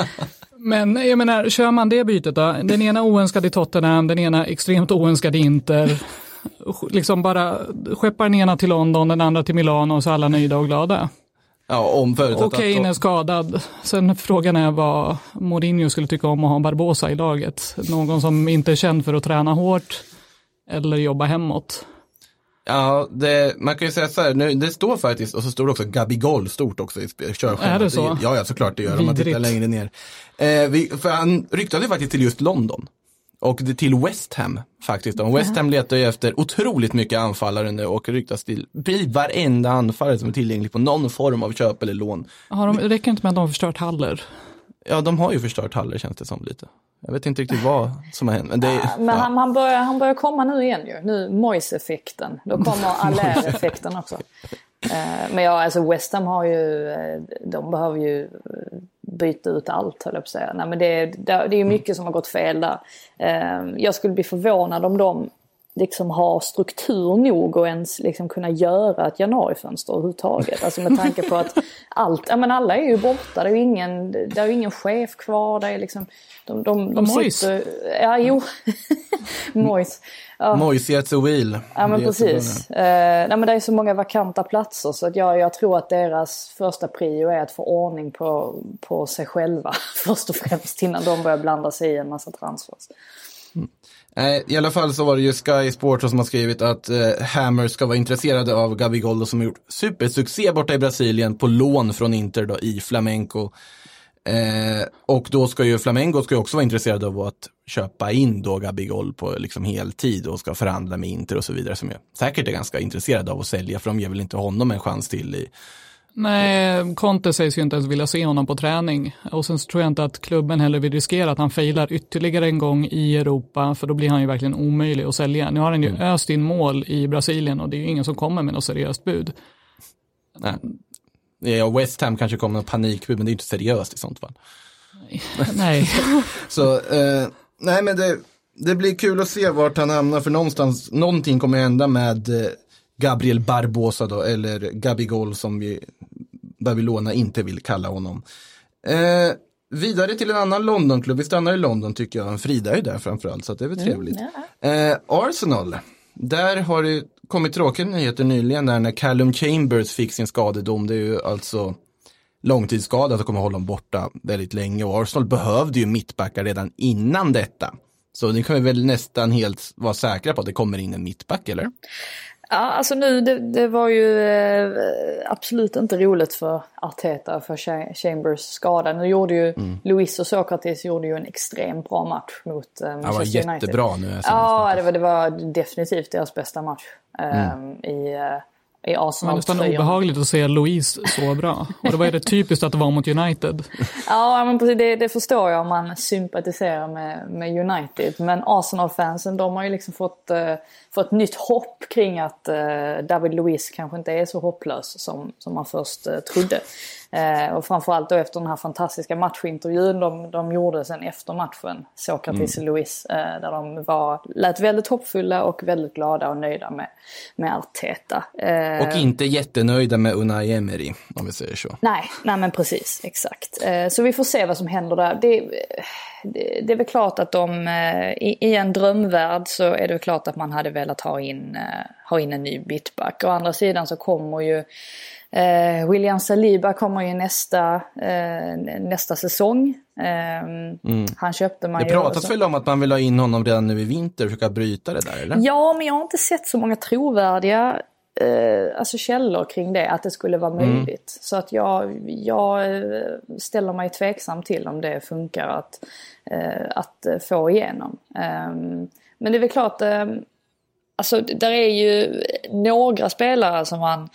Men jag menar, kör man det bytet då, den ena oönskade i Tottenham, den ena extremt oönskade Inter, liksom bara skeppar den ena till London, den andra till Milano, och så alla nöjda och glada. Ja, om förutsatt att... Okej, är skadad. Sen frågan är vad Mourinho skulle tycka om att ha Barbosa i laget. Någon som inte är känd för att träna hårt eller jobba hemåt. Ja, det, man kan ju säga så här, nu, det står faktiskt, och så står det också Gabigol stort också i körschemat. Är det så? Ja, ja, såklart det gör, om man tittar längre ner. Eh, vi, för han ryktade faktiskt till just London. Och det till West Ham faktiskt. Och West Ham letar ju efter otroligt mycket anfallare nu och ryktas till varenda anfallare som är tillgänglig på någon form av köp eller lån. Har de, räcker inte med att de har förstört Haller? Ja, de har ju förstört Haller, känns det som lite. Jag vet inte riktigt vad som har hänt. Men, det, ja, men ja. han, han, börjar, han börjar komma nu igen ju. Nu Moyes-effekten. Då kommer Allaire-effekten också. Eh, men ja, alltså West Ham har ju, de behöver ju byta ut allt, höll jag på att säga. Nej, men det, det, det är ju mycket som har gått fel där. Eh, jag skulle bli förvånad om de liksom har struktur nog och ens liksom kunna göra ett januarifönster överhuvudtaget. Alltså med tanke på att allt, ja men alla är ju borta, det är ju ingen, det är ju ingen chef kvar, det är liksom de, de, de sitter, ja jo, Moyes. Ja. Moyes gets a wheel. Ja men precis. Eh, nej, men det är så många vakanta platser så att jag, jag tror att deras första prio är att få ordning på, på sig själva först och främst innan de börjar blanda sig i en massa transfers. Mm. I alla fall så var det ju Sky Sports som har skrivit att eh, Hammer ska vara intresserade av Gabigol som har gjort supersuccé borta i Brasilien på lån från Inter då, i Flamengo. Eh, och då ska ju Flamengo ska ju också vara intresserade av att köpa in då Gabigol på liksom heltid och ska förhandla med Inter och så vidare, som jag säkert är ganska intresserade av att sälja, för de ger väl inte honom en chans till i. Nej, Conte sägs ju inte ens vilja se honom på träning. Och sen så tror jag inte att klubben heller vill riskera att han failar ytterligare en gång i Europa, för då blir han ju verkligen omöjlig att sälja. Nu har han ju mm. öst in mål i Brasilien och det är ju ingen som kommer med något seriöst bud. Nej. Ja, West Ham kanske kommer med panikbud, men det är inte seriöst i sånt fall. Nej. nej. så, eh, nej men det, det blir kul att se vart han hamnar, för någonstans, någonting kommer hända med eh, Gabriel Barbosa då, eller Gabigol som vi Babylona inte vill kalla honom. Eh, vidare till en annan Londonklubb. Vi stannar i London tycker jag. Frida är där framförallt, så det är väl trevligt. Mm, yeah. eh, Arsenal. Där har det kommit tråkiga nyheter nyligen där när Callum Chambers fick sin skadedom. Det är ju alltså långtidsskada som kommer hålla honom borta väldigt länge. Och Arsenal behövde ju mittbackar redan innan detta. Så ni kan vi väl nästan helt vara säkra på att det kommer in en mittback, eller? Ja, alltså nu, det, det var ju eh, absolut inte roligt för Arteta för Chambers skada. Nu gjorde ju mm. Luis och Sokratis gjorde ju en extremt bra match mot eh, Manchester United. Det var jättebra nu. Ja, det var, det var definitivt deras bästa match eh, mm. i, eh, i Arsenal. Det var nästan obehagligt att se Luis så bra. Och det var det typiskt att det var mot United. Ja, men precis, det, det förstår jag om man sympatiserar med, med United. Men Arsenal-fansen, de har ju liksom fått, uh, fått nytt hopp kring att uh, David Luiz kanske inte är så hopplös som, som man först uh, trodde. Uh, och framförallt då efter den här fantastiska matchintervjun de, de gjorde sen efter matchen, Sokratis mm. och Luiz, uh, där de var, lät väldigt hoppfulla och väldigt glada och nöjda med, med Arteta. Uh, och inte jättenöjda med Unai Emery, om vi säger så. Nej, nej men precis, exakt. Uh, så vi får se vad som händer där. Det, det, det är väl klart att de, uh, i, i en drömvärld så är det klart att man hade velat ha in, uh, ha in en ny mittback. Å andra sidan så kommer ju Uh, William Saliba kommer ju nästa, uh, nästa säsong. Uh, mm. Han köpte man det ju... Det pratas väl om att man vill ha in honom redan nu i vinter och försöka bryta det där, eller? Ja, men jag har inte sett så många trovärdiga uh, alltså källor kring det, att det skulle vara möjligt. Mm. Så att jag, jag ställer mig tveksam till om det funkar att, uh, att få igenom. Um, men det är väl klart... Um, alltså, där är ju några spelare som man...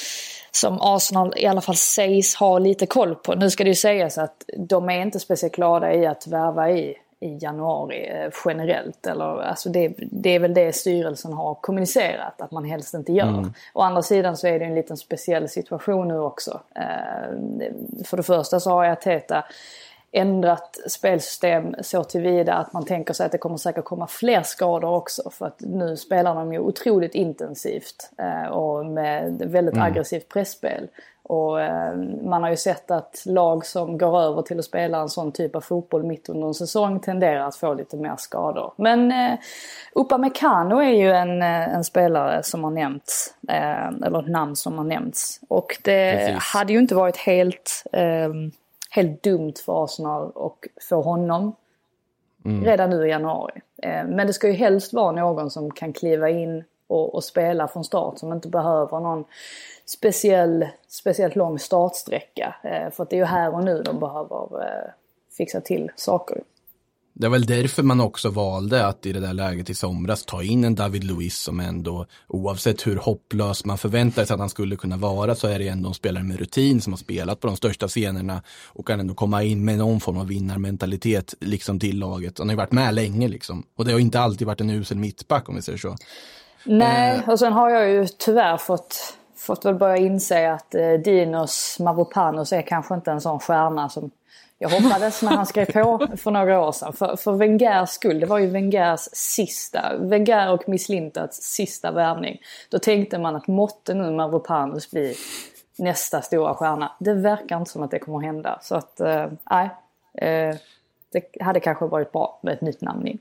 som Arsenal i alla fall sägs ha lite koll på. Nu ska det ju sägas att de är inte speciellt glada i att värva i, i januari eh, generellt. Eller, alltså det, det är väl det styrelsen har kommunicerat att man helst inte gör. Mm. Å andra sidan så är det en liten speciell situation nu också. Eh, för det första så har Arteta ändrat spelsystem så tillvida att man tänker sig att det kommer säkert komma fler skador också, för att nu spelar de ju otroligt intensivt eh, och med väldigt mm. aggressivt pressspel, och eh, man har ju sett att lag som går över till att spela en sån typ av fotboll mitt under en säsong tenderar att få lite mer skador. Men eh, Upamecano är ju en, en spelare som har nämnts, eh, eller ett namn som har nämnts, och det Precis. hade ju inte varit helt eh, helt dumt för Arsenal och få honom mm. redan nu i januari. Eh, men det ska ju helst vara någon som kan kliva in och, och spela från start, som inte behöver någon speciell, speciellt lång startsträcka. Eh, för att det är ju här och nu de behöver eh, fixa till saker. Det är väl därför man också valde att i det där läget i somras ta in en David Luiz som ändå, oavsett hur hopplös man förväntar sig att han skulle kunna vara, så är det ändå en spelare med rutin som har spelat på de största scenerna och kan ändå komma in med någon form av vinnarmentalitet liksom till laget. Han har ju varit med länge liksom, och det har inte alltid varit en usel mittback om vi säger så. Nej, och sen har jag ju tyvärr fått, fått väl börja inse att eh, Dinos Mavropanos är kanske inte en sån stjärna som jag hoppades när han skrev på för några år sedan. För, för Wengers skull, det var ju Wengers sista, Wenger och Miss Lintats sista värvning. Då tänkte man att måtte nu Mavropanos bli nästa stora stjärna. Det verkar inte som att det kommer att hända. Så att, nej, äh, äh, det hade kanske varit bra med ett nytt namn in.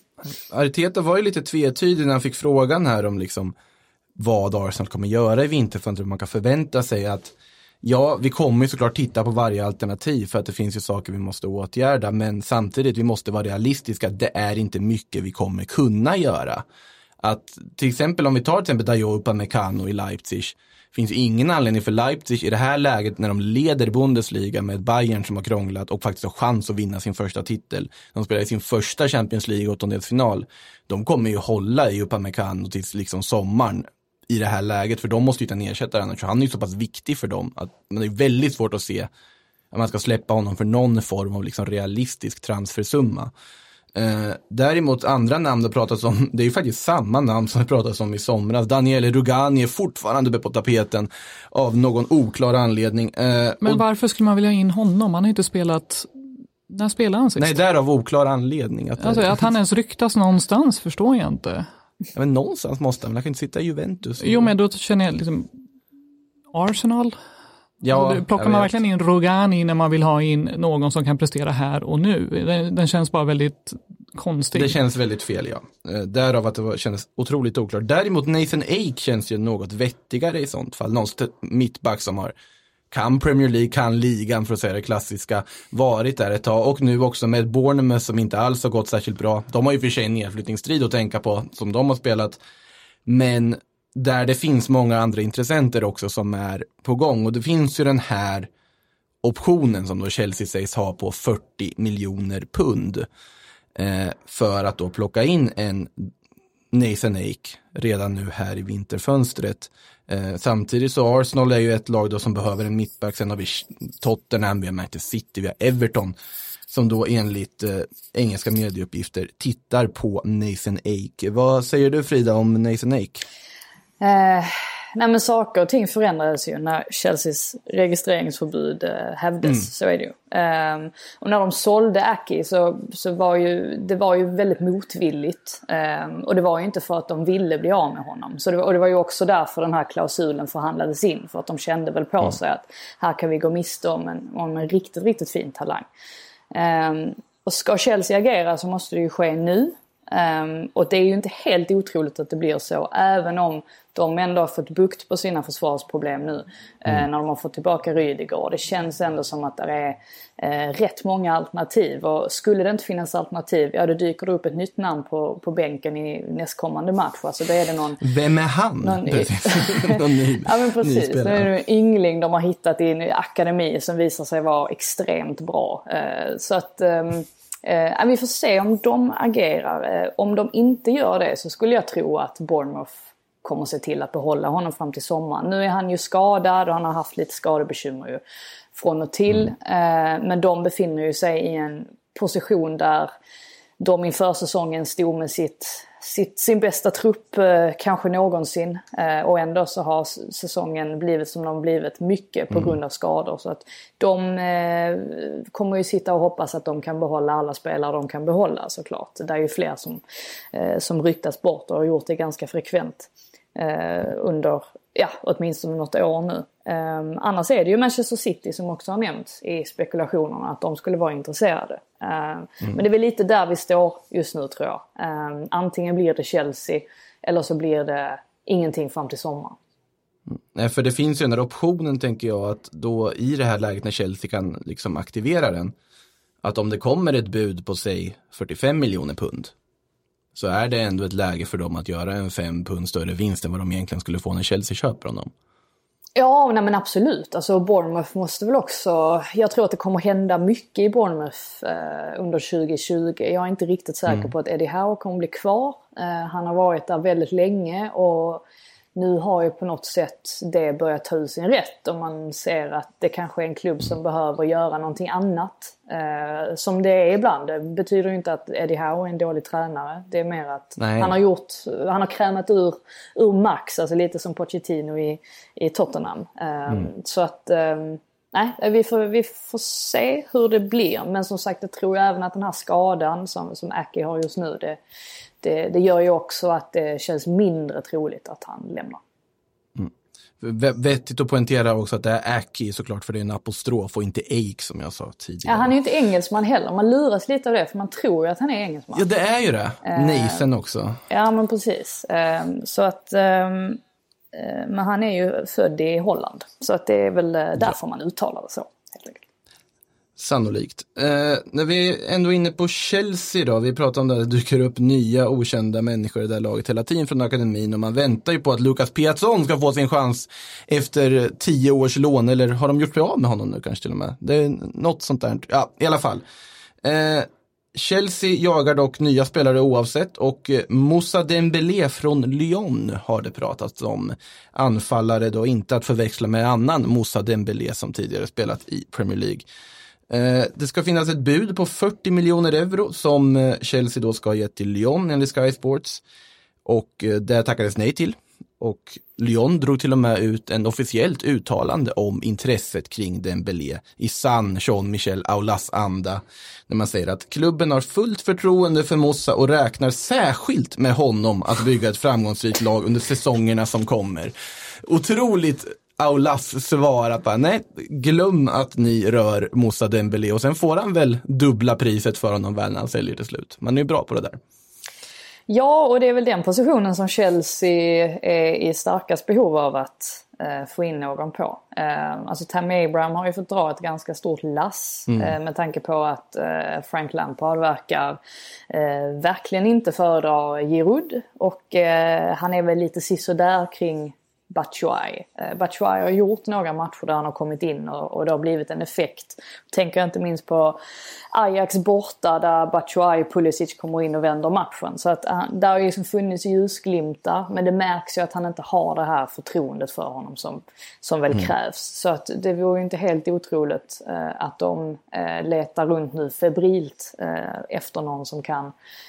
Arteta var ju lite tvetydig när han fick frågan här om liksom vad Arsenal kommer göra i vinter, för att man kan förvänta sig att Ja, vi kommer ju såklart titta på varje alternativ för att det finns ju saker vi måste åtgärda, men samtidigt vi måste vara realistiska. Det är inte mycket vi kommer kunna göra. Att till exempel om vi tar till exempel Dayot Upamecano i Leipzig, finns ingen anledning för Leipzig i det här läget när de leder Bundesliga med Bayern som har krånglat och faktiskt har chans att vinna sin första titel. De spelar i sin första Champions League åttondelsfinal. De kommer ju hålla i Upamecano tills liksom sommaren i det här läget, för de måste ju ta en ersättare annars. Han är ju så pass viktig för dem att det är väldigt svårt att se att man ska släppa honom för någon form av liksom realistisk transfersumma. Eh, däremot andra namn det pratas om, det är ju faktiskt samma namn som det pratas om i somras. Daniele Rugani är fortfarande på tapeten av någon oklar anledning. Eh, Men och, varför skulle man vilja in honom? Han har inte spelat... När spelar han sist? nej, därav oklar anledning. Att, Alltså, att han ens ryktas någonstans förstår jag inte. Ja, men någonstans måste han, han kan inte sitta i Juventus. Jo, men då känner jag liksom Arsenal. Ja, Då plockar man verkligen in Rugani när man vill ha in någon som kan prestera här och nu. Den, den känns bara väldigt konstig. Det känns väldigt fel, ja. Därav att det var, kändes otroligt oklart. Däremot Nathan Ake känns ju något vettigare i sånt fall. Någon mittback som har kan Premier League, kan ligan för att säga det klassiska, varit där ett tag. Och nu också med Bournemouth som inte alls har gått särskilt bra. De har ju för sig en nedflyttningsstrid att tänka på som de har spelat. Men där det finns många andra intressenter också som är på gång. Och det finns ju den här optionen som då Chelsea sägs ha på fyrtio miljoner pund. Eh, för att då plocka in en Nathan Ake redan nu här i vinterfönstret. Eh, samtidigt så Arsenal är ju ett lag då som behöver en mittback. Sen har vi Tottenham, vi har Manchester City, vi har Everton som då enligt eh, engelska medieuppgifter tittar på Nathan Ake. Vad säger du, Frida, om Nathan Ake? Eh, nej men saker och ting förändrades ju när Chelseas registreringsförbud eh, hävdes, mm. så är det ju. Eh, och när de sålde Aki så, så var ju det var ju väldigt motvilligt. Eh, och det var ju inte för att de ville bli av med honom. Så det, och det var ju också därför den här klausulen förhandlades in. För att de kände väl på mm. sig att här kan vi gå miste om en, om en riktigt, riktigt fin talang. Eh, och ska Chelsea agera så måste det ju ske nu. Um, och det är ju inte helt otroligt att det blir så, även om de ändå har fått bukt på sina försvarsproblem nu mm. uh, när de har fått tillbaka Rüdiger. Det känns ändå som att det är uh, rätt många alternativ, och skulle det inte finnas alternativ, ja, då dyker det upp ett nytt namn på, på bänken i nästkommande match. Alltså då är det någon... Vem är han? Någon, någon ny, ja men precis, det är en yngling de har hittat i en akademi som visar sig vara extremt bra. Uh, så att... Um, Eh, vi får se om de agerar. Eh, om de inte gör det så skulle jag tro att Bournemouth kommer se till att behålla honom fram till sommaren. Nu är han ju skadad och han har haft lite skadebekymmer ju från och till. Mm. Eh, men de befinner ju sig i en position där de inför säsongen stod med sitt, sitt, sin bästa trupp eh, kanske någonsin. Eh, och ändå så har säsongen blivit som de blivit, mycket på mm. grund av skador. Så att de eh, kommer ju sitta och hoppas att de kan behålla alla spelare de kan behålla, såklart. Det är ju fler som, eh, som ryktas bort och har gjort det ganska frekvent eh, under ja, åtminstone något år nu. Um, annars är det ju Manchester City som också har nämnts i spekulationerna att de skulle vara intresserade. Um, mm. Men det är väl lite där vi står just nu, tror jag. Um, antingen blir det Chelsea eller så blir det ingenting fram till sommaren. Mm. Nej, för det finns ju den här optionen, tänker jag, att då i det här läget när Chelsea kan liksom aktivera den, att om det kommer ett bud på sig fyrtiofem miljoner pund, så är det ändå ett läge för dem att göra en fem pund större vinst än vad de egentligen skulle få när Chelsea köper honom. Ja, nej men absolut. Alltså Bournemouth måste väl också... Jag tror att det kommer hända mycket i Bournemouth eh, under tjugo tjugo. Jag är inte riktigt säker mm. på att Eddie Howe kommer bli kvar. Eh, han har varit där väldigt länge och nu har ju på något sätt det börjat ta ut sin rätt. Och man ser att det kanske är en klubb som behöver göra någonting annat. Eh, som det är ibland. Det betyder ju inte att Eddie Howe är en dålig tränare. Det är mer att han har gjort, han har krämat ur, ur max. Alltså lite som Pochettino i, i Tottenham. Eh, mm. Så att... Eh, nej, vi får, vi får se hur det blir. Men som sagt, jag tror även att den här skadan som, som Aki har just nu... Det, Det, det gör ju också att det känns mindre troligt att han lämnar. Mm. V- vettigt att poängtera också att det är Aki såklart, för det är en apostrof och inte Ake som jag sa tidigare. Ja, han är ju inte engelsman heller. Man luras lite av det för man tror ju att han är engelsman. Ja, det är ju det. Uh, Nathan också. Ja, men precis. Uh, så att... Um, Men han är ju född i Holland. Så att det är väl därför man uttalar det så, helt enkelt. Sannolikt. Eh, när vi är ändå inne på Chelsea då, vi pratar om det, det dyker upp nya okända människor i det där laget hela tiden från akademin, och man väntar ju på att Lucas Piazon ska få sin chans efter tio års lån, eller har de gjort bra med honom nu kanske till och med? Det är något sånt där. Ja, i alla fall. Eh, Chelsea jagar dock nya spelare oavsett, och Moussa Dembélé från Lyon har det pratats om. Anfallare då, inte att förväxla med annan Moussa Dembélé som tidigare spelat i Premier League. Eh, det ska finnas ett bud på fyrtio miljoner euro som Chelsea då ska ge till Lyon enligt Sky Sports, och eh, det tackades nej till. Och Lyon drog till och med ut en officiellt uttalande om intresset kring Dembélé i sann Jean-Michel Aulas anda, när man säger att klubben har fullt förtroende för Moussa och räknar särskilt med honom att bygga ett framgångsrikt lag under säsongerna som kommer. Otroligt Aulas svar att bara, nej, glöm att ni rör Moussa Dembélé, och sen får han väl dubbla priset för honom väl när han säljer till slut. Man är ju bra på det där. Ja, och det är väl den positionen som Chelsea är i starkast behov av att eh, få in någon på. Eh, alltså Tammy Abraham har ju fått dra ett ganska stort lass mm. eh, med tanke på att eh, Frank Lampard verkar eh, verkligen inte föredra Giroud, och eh, han är väl lite sisådär kring Batshuayi. Eh, Batshuayi har gjort några matcher där han har kommit in och, och det har blivit en effekt. Tänker jag inte minst på Ajax borta där Batshuayi Pulisic kommer in och vänder matchen. Så att uh, där har ju liksom funnits ljusglimtar, men det märks ju att han inte har det här förtroendet för honom som, som väl mm. krävs. Så att det vore ju inte helt otroligt uh, att de uh, letar runt nu febrilt uh, efter någon som kan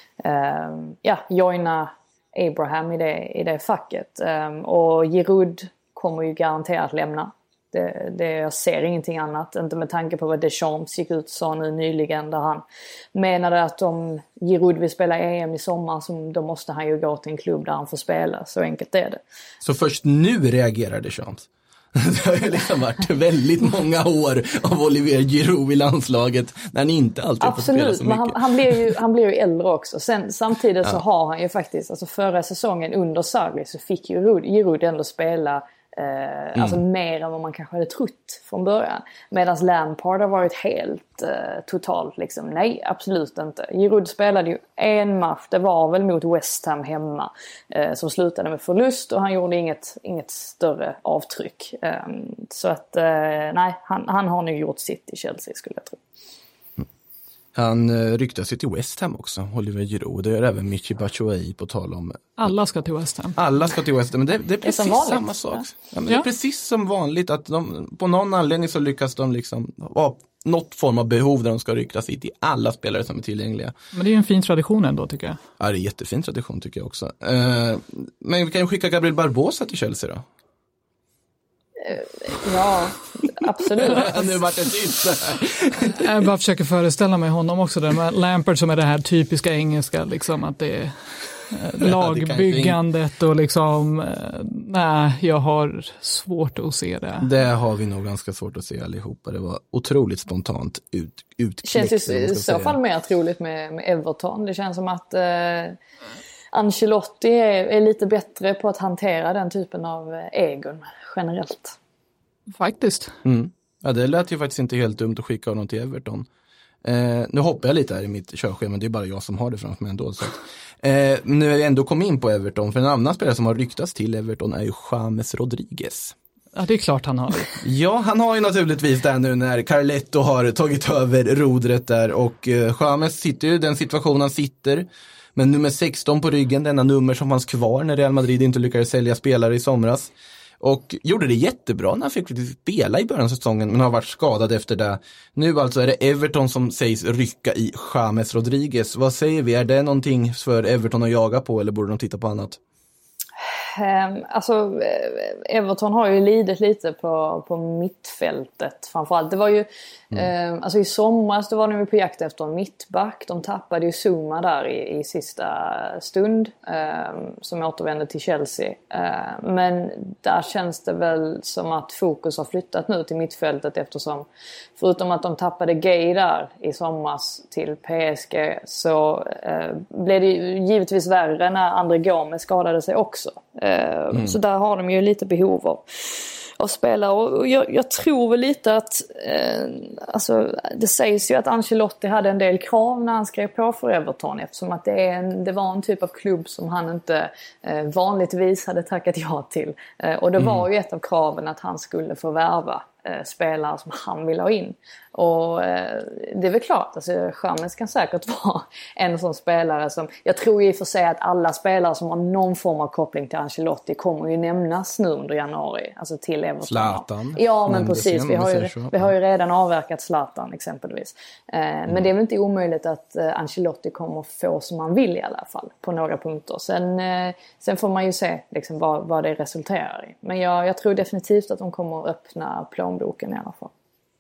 uh, ja, joina Abraham i det, i det facket. Um, och Giroud kommer ju garanterat lämna. Det, det, jag ser ingenting annat. Inte med tanke på vad Deschamps gick ut och sa nu nyligen, där han menade att om Giroud vill spela E M i sommar så då måste han ju gå till en klubb där han får spela. Så enkelt är det. Så först nu reagerar Deschamps? Det har ju liksom varit väldigt många år av Olivier Giroud i landslaget när han inte alltid har fått spela så mycket. Men han, han, blir ju, han blir ju äldre också. Sen, samtidigt ja. så har han ju faktiskt, alltså förra säsongen under Sarri så fick ju Giroud ändå spela Eh, mm. alltså mer än vad man kanske hade trott från början. Medan Lampard har varit helt eh, totalt liksom, nej, absolut inte. Giroud spelade ju en match, det var väl mot West Ham hemma, eh, som slutade med förlust, och han gjorde inget, inget större avtryck. Eh, så att eh, nej, han, han har nu gjort sitt i Chelsea, skulle jag tro. Han uh, ryktar sig till West Ham också, Oliver Giroud. Det gör även Michy Batshuayi på tal om. Alla ska till West Ham. Alla ska till West Ham, men det, det är precis det är samma sak. Ja. Ja, men ja. Det är precis som vanligt att de, på någon anledning så lyckas de liksom ha något form av behov där de ska rykta sig till alla spelare som är tillgängliga. Men det är ju en fin tradition ändå, tycker jag. Ja, det är en jättefin tradition tycker jag också. Uh, men vi kan ju skicka Gabriel Barbosa till Chelsea då. Ja, absolut. Nu vart det tyst. Jag bara försöker föreställa mig honom också där med Lampard som är det här typiska engelska liksom, att det är lagbyggandet och liksom nej, jag har svårt att se det. Det har vi nog ganska svårt att se allihopa. Det var otroligt spontant ut, utkläckt. Känns ju i så fall mer troligt med, med Everton. Det känns som att eh, Ancelotti är, är lite bättre på att hantera den typen av egon generellt. Faktiskt. Mm. Ja, det lät ju faktiskt inte helt dumt att skicka honom till Everton. Eh, nu hoppar jag lite här i mitt körschema, men det är bara jag som har det framför mig ändå. Så att, eh, nu är jag ändå kom in på Everton, för en annan spelare som har ryktats till Everton är ju James Rodriguez. Ja, det är klart han har. Ja, han har ju naturligtvis där nu när Carletto har tagit över rodret där, och eh, James sitter ju i den situationen han sitter. Men nummer sexton på ryggen, denna nummer som fanns kvar när Real Madrid inte lyckades sälja spelare i somras. Och gjorde det jättebra när han fick spela i början av säsongen, men har varit skadad efter det. Nu alltså är det Everton som sägs rycka i James Rodriguez. Vad säger vi? Är det någonting för Everton att jaga på, eller borde de titta på annat? Um, alltså Everton har ju lidit lite på, på mittfältet framförallt. Det var ju mm. um, alltså i somras då var de på jakt efter en mittback. De tappade ju Zuma där i, i sista stund um, som återvände till Chelsea. Uh, men där känns det väl som att fokus har flyttat nu till mittfältet, eftersom förutom att de tappade Gay där i somras till P S G så uh, blev det givetvis värre när André Gomes skadade sig också. Eh, mm. Så där har de ju lite behov av, av spelare. Och jag, jag tror väl lite att eh, alltså, det sägs ju att Ancelotti hade en del krav när han skrev på för Everton, eftersom att det, är en, det var en typ av klubb som han inte eh, vanligtvis hade tackat ja till. Eh, och det mm. var ju ett av kraven att han skulle få värva eh, spelare som han vill ha in. Och eh, det är väl klart, alltså James kan säkert vara en sån spelare som, jag tror i och för sig att alla spelare som har någon form av koppling till Ancelotti kommer ju nämnas nu under januari, alltså till Everton. Zlatan. Ja, men precis, vi har, ju, vi har ju redan avverkat Zlatan exempelvis. Eh, mm. Men det är väl inte omöjligt att eh, Ancelotti kommer få som man vill i alla fall, på några punkter. Sen, eh, sen får man ju se liksom, vad, vad det resulterar i. Men jag, jag tror definitivt att de kommer att öppna plånboken i alla fall.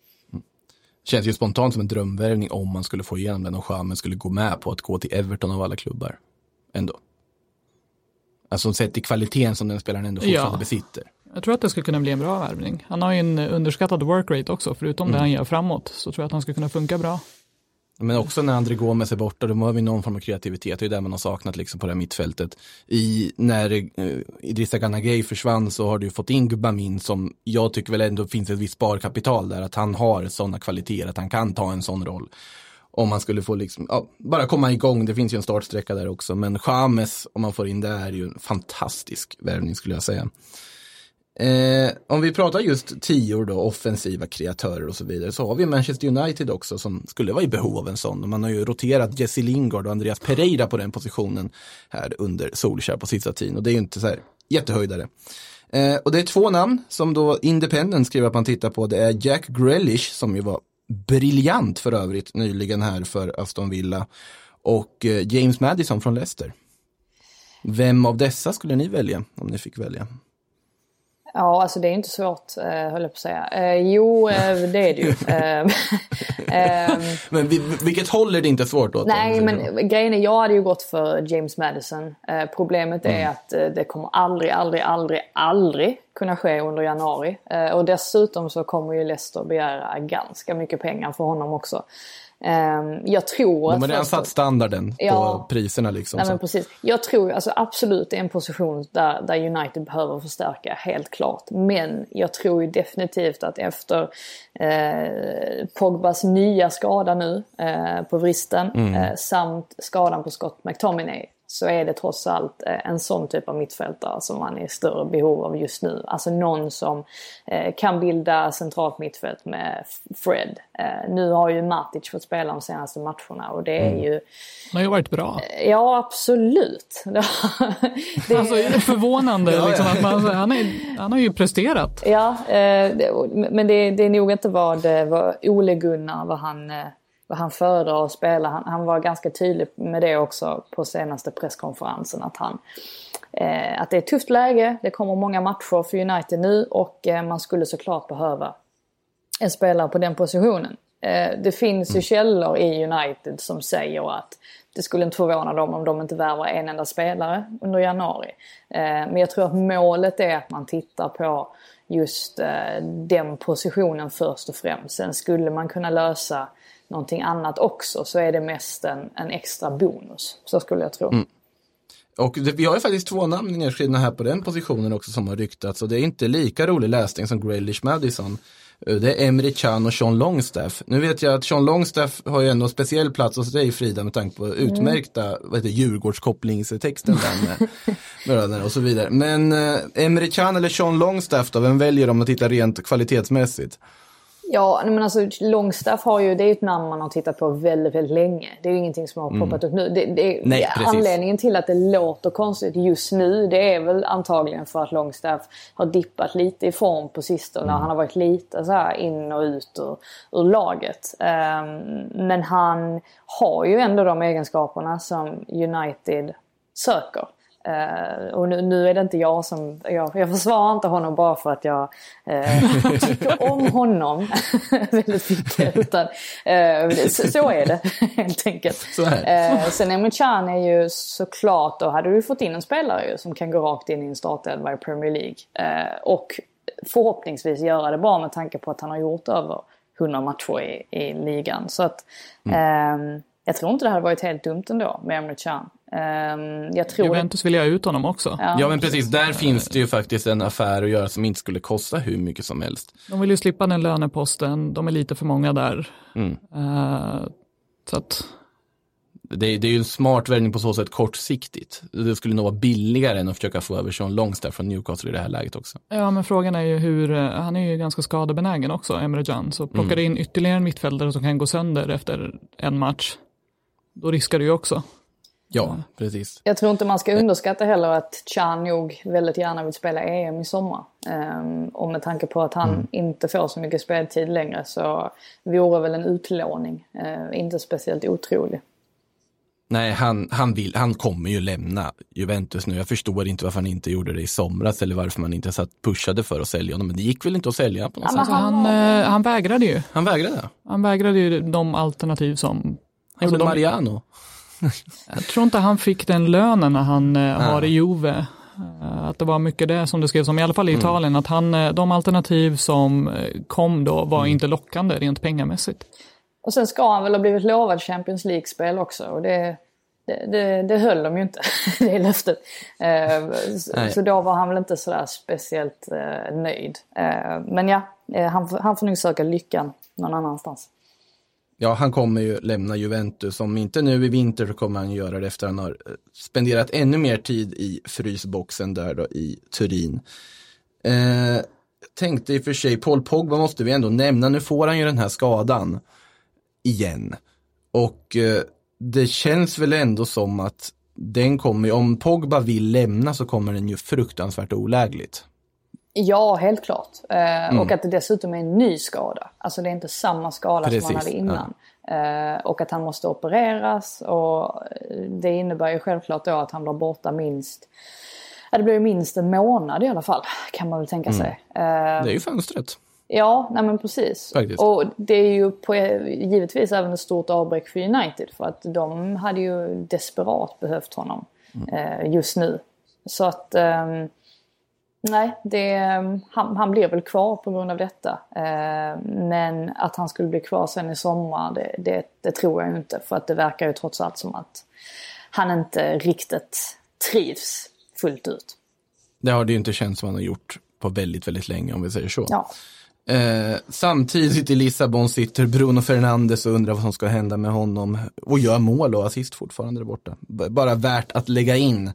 Känns ju spontant som en drömvärvning om man skulle få igenom den och James skulle gå med på att gå till Everton av alla klubbar. Ändå. Alltså sett i kvaliteten som den spelaren ändå fortfarande ja. besitter. Jag tror att det skulle kunna bli en bra värvning. Han har ju en underskattad work rate också. Förutom mm. det han gör framåt så tror jag att han skulle kunna funka bra. Men också när André Gomes är borta, då har vi någon form av kreativitet. Det är där man har saknat liksom på det här mittfältet. I, när uh, Idrissa Gana Gueye försvann så har du fått in Gbamin som jag tycker väl ändå finns ett visst sparkapital där. Att han har sådana kvaliteter, att han kan ta en sån roll. Om man skulle få liksom, ja, bara komma igång, det finns ju en startsträcka där också. Men James, om man får in det, är ju en fantastisk värvning skulle jag säga. Eh, om vi pratar just tior då, offensiva kreatörer och så vidare, så har vi Manchester United också som skulle vara i behov av en sån. Man har ju roterat Jesse Lingard och Andreas Pereira på den positionen här under Solskjaer på sista tiden, och det är ju inte så här jättehöjdare. Eh, och det är två namn som då Independent skriver att man tittar på. Det är Jack Grealish som ju var briljant för övrigt nyligen här för Aston Villa, och eh, James Maddison från Leicester. Vem av dessa skulle ni välja om ni fick välja? Ja, alltså det är inte svårt, eh, höll jag på att säga. Eh, jo, eh, det är det ju. eh, men vilket håll är det inte svårt då? Nej, men grejen är, jag hade ju gått för James Maddison. Eh, problemet är mm. att eh, det kommer aldrig, aldrig, aldrig, aldrig kunna ske under januari. Eh, och dessutom så kommer ju Leicester begära ganska mycket pengar för honom också. Um, jag tror att... De har redan satt standarden ja, på priserna liksom. Nej, men precis. Jag tror alltså absolut det är en position där, där United behöver förstärka, helt klart. Men jag tror ju definitivt att efter eh, Pogbas nya skada nu eh, på vristen mm. eh, samt skadan på Scott McTominay, så är det trots allt en sån typ av mittfältare som man är i större behov av just nu. Alltså någon som eh, kan bilda centralt mittfält med Fred. Eh, nu har ju Matic fått spela de senaste matcherna och det är mm. ju... Han har ju varit bra. Eh, ja, absolut. det är alltså, förvånande. ja, liksom, att man, han, är, han har ju presterat. Ja, eh, det, men det, det är nog inte vad, vad Ole Gunnar, vad han... Eh, vad han föredrar att spela. Han, han var ganska tydlig med det också på senaste presskonferensen. Att, han, eh, att det är ett tufft läge. Det kommer många matcher för United nu. Och eh, man skulle såklart behöva en spelare på den positionen. Eh, det finns ju källor i United som säger att det skulle inte förvåna dem om de inte värvar en enda spelare under januari. Eh, men jag tror att målet är att man tittar på just eh, den positionen först och främst. Sen skulle man kunna lösa någonting annat också, så är det mest en, en extra bonus. Så skulle jag tro. Mm. Och det, vi har ju faktiskt två namn nedskrivna här på den positionen också som har ryktats. Och det är inte lika rolig läsning som Grealish Maddison. Det är Emre Can och Sean Longstaff. Nu vet jag att Sean Longstaff har ju ändå en speciell plats hos dig, Frida, med tanke på utmärkta mm. vad heter, Djurgårdskopplingstexten där med, med och så vidare. Men äh, Emre Can eller Sean Longstaff då? Vem väljer om man tittar rent kvalitetsmässigt? Ja, men alltså Longstaff har ju, det är ju ett namn man har tittat på väldigt, väldigt länge. Det är ju ingenting som har poppat mm. upp nu. Det, det, Nej, anledningen till att det låter konstigt just nu, det är väl antagligen för att Longstaff har dippat lite i form på sistone. Mm. Han har varit lite så här in och ut ur, ur laget. Um, men han har ju ändå de egenskaperna som United söker. Uh, och nu, nu är det inte jag som jag, jag försvarar inte honom bara för att jag uh, tycker om honom väldigt mycket, utan uh, så, så är det helt enkelt. Så är uh, sen Emre Can är ju såklart, då hade du fått in en spelare ju, som kan gå rakt in i en startelva i Premier League uh, och förhoppningsvis göra det bra med tanke på att han har gjort över hundra matcher i, i ligan, så att mm. uh, jag tror inte det hade varit helt dumt ändå med Emre Can. Um, jag tror Juventus vill jag ut honom också. Ja. Ja, men precis. Där finns det ju faktiskt en affär att göra som inte skulle kosta hur mycket som helst. De vill ju slippa den löneposten. De är lite för många där. Mm. Uh, så att... Det, det är ju en smart värvning på så sätt kortsiktigt. Det skulle nog vara billigare än att försöka få över Sean Longstaff från Newcastle i det här läget också. Ja, men frågan är ju hur, han är ju ganska skadebenägen också, Emre Can. Så plockar det in ytterligare en mittfältare som kan gå sönder efter en match. Då riskar du ju också. Ja, precis. Jag tror inte man ska underskatta heller att Can nog väldigt gärna vill spela E M i sommar. Um, och med tanke på att han mm. inte får så mycket speltid längre så vore väl en utlåning. Uh, inte speciellt otrolig. Nej, han, han, vill, han kommer ju lämna Juventus nu. Jag förstår inte varför han inte gjorde det i somras eller varför man inte satt pushade för att sälja honom. Men det gick väl inte att sälja på något ja, sätt. Han, han, han vägrade ju. Han vägrade? Han vägrade ju de alternativ som... Han alltså gjorde de, Mariano. Jag tror inte han fick den lönen när han eh, har i Juve. Att det var mycket det som det skrevs om, i alla fall i Italien. Mm. Att han, de alternativ som kom då var mm. inte lockande rent pengamässigt. Och sen ska han väl ha blivit lovad Champions League-spel också. Och det, det, det, det höll de ju inte, det är löftet. Eh, så, så då var han väl inte sådär speciellt eh, nöjd. Eh, men ja, eh, han, han får nog söka lyckan någon annanstans. Ja, han kommer ju lämna Juventus. Om inte nu i vinter så kommer han göra det efter att han har spenderat ännu mer tid i frysboxen där då i Turin. Eh, tänkte i och för sig, Paul Pogba måste vi ändå nämna. Nu får han ju den här skadan igen. Och eh, det känns väl ändå som att den kommer, om Pogba vill lämna så kommer den ju fruktansvärt olägligt. Ja, helt klart. Eh, mm. Och att det dessutom är en ny skada. Alltså det är inte samma skada Precis, som han hade innan. Ja. Eh, och att han måste opereras. Och det innebär ju självklart då att han blir borta minst... Ja, det blir ju minst en månad i alla fall, kan man väl tänka sig. Mm. Eh, det är ju fönstret. Ja, nej men precis. Faktiskt. Och det är ju på, givetvis även ett stort avbräck för United. För att de hade ju desperat behövt honom mm. eh, just nu. Så att... Eh, Nej, det, han, han blev väl kvar på grund av detta. Eh, men att han skulle bli kvar sen i sommar, det, det, det tror jag inte. För att det verkar ju trots allt som att han inte riktigt trivs fullt ut. Det har det ju inte känts som han har gjort på väldigt, väldigt länge, om vi säger så. Ja. Eh, samtidigt i Lissabon sitter Bruno Fernandes och undrar vad som ska hända med honom. Och gör mål och assist fortfarande där borta. B- bara värt att lägga in.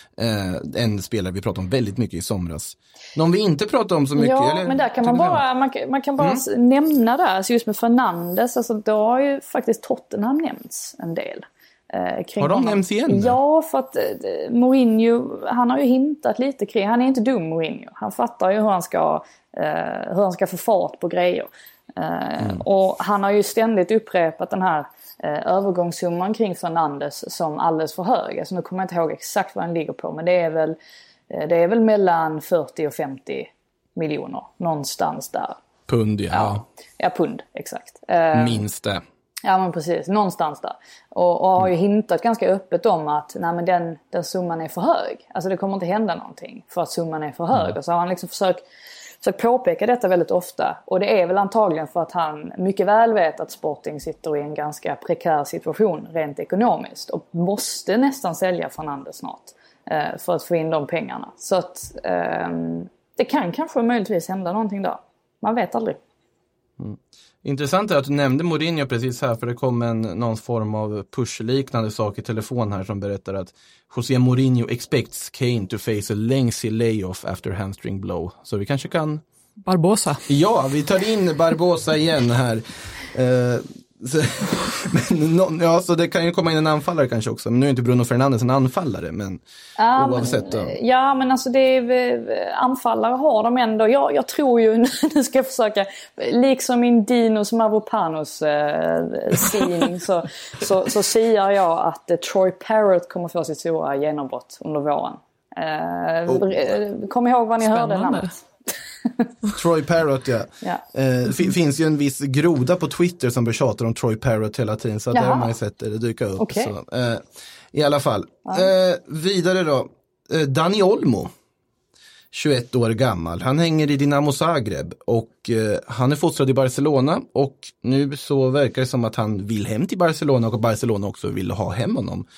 Uh, en spelare vi pratade om väldigt mycket i somras. Någon vi inte pratade om så mycket. Ja, eller? men där kan man bara, man, man kan bara mm. nämna där, alltså just med Fernandes, alltså då har ju faktiskt Tottenham nämnts en del. Uh, kring har de honom. nämnts igen? Ja, för att uh, Mourinho, han har ju hintat lite kring, han är inte dum Mourinho. Han fattar ju hur han ska, uh, hur han ska få fart på grejer. Uh, mm. Och han har ju ständigt upprepat den här Eh, övergångssumman kring Fernandes som alldeles för hög. Alltså nu kommer jag inte ihåg exakt vad den ligger på, men det är väl, eh, det är väl mellan fyrtio och femtio miljoner någonstans där. Pund, ja. Ja, ja pund, exakt. Eh, Minst det. Ja, men precis. Någonstans där. Och, och har ju hintat ganska öppet om att nej, men den, den summan är för hög. Alltså det kommer inte hända någonting för att summan är för hög. Mm. Och så har han liksom försökt Så jag påpekar detta väldigt ofta. Och det är väl antagligen för att han mycket väl vet att Sporting sitter i en ganska prekär situation rent ekonomiskt. Och måste nästan sälja Fernandes snart. Eh, för att få in de pengarna. Så att eh, det kan kanske möjligtvis hända någonting där. Man vet aldrig. Mm. Intressant är att du nämnde Mourinho precis här. För det kom en, någon form av push-liknande sak i telefon här som berättar att José Mourinho expects Kane to face a lengthy layoff after hamstring blow. Så vi kanske kan... Barbosa. Ja, vi tar in Barbosa igen här. Uh, så, men, no, ja, så det kan ju komma in en anfallare kanske också. Men nu är inte Bruno Fernandes en anfallare, men ja, oavsett då. Men, ja, men alltså det är, anfallare har de ändå. Jag, jag tror ju, nu ska jag försöka, liksom min Dinos Mavropanos äh, signing så, så, så säger jag att äh, Troy Parrott kommer få sitt stora genombrott under våren. Äh, oh. Kom ihåg vad ni Spännande. Hörde namnet. Troy Parrott, ja. ja. Eh, f- finns ju en viss groda på Twitter som tjatar om Troy Parrott hela tiden. Så där har man ju sett det dyka upp. Okay. Så, eh, I alla fall. Ja. Eh, vidare då. Eh, Dani Olmo. tjugoett år gammal. Han hänger i Dinamo Zagreb. Och eh, han är fostrad i Barcelona. Och nu så verkar det som att han vill hem till Barcelona. Och Barcelona också vill ha hem honom.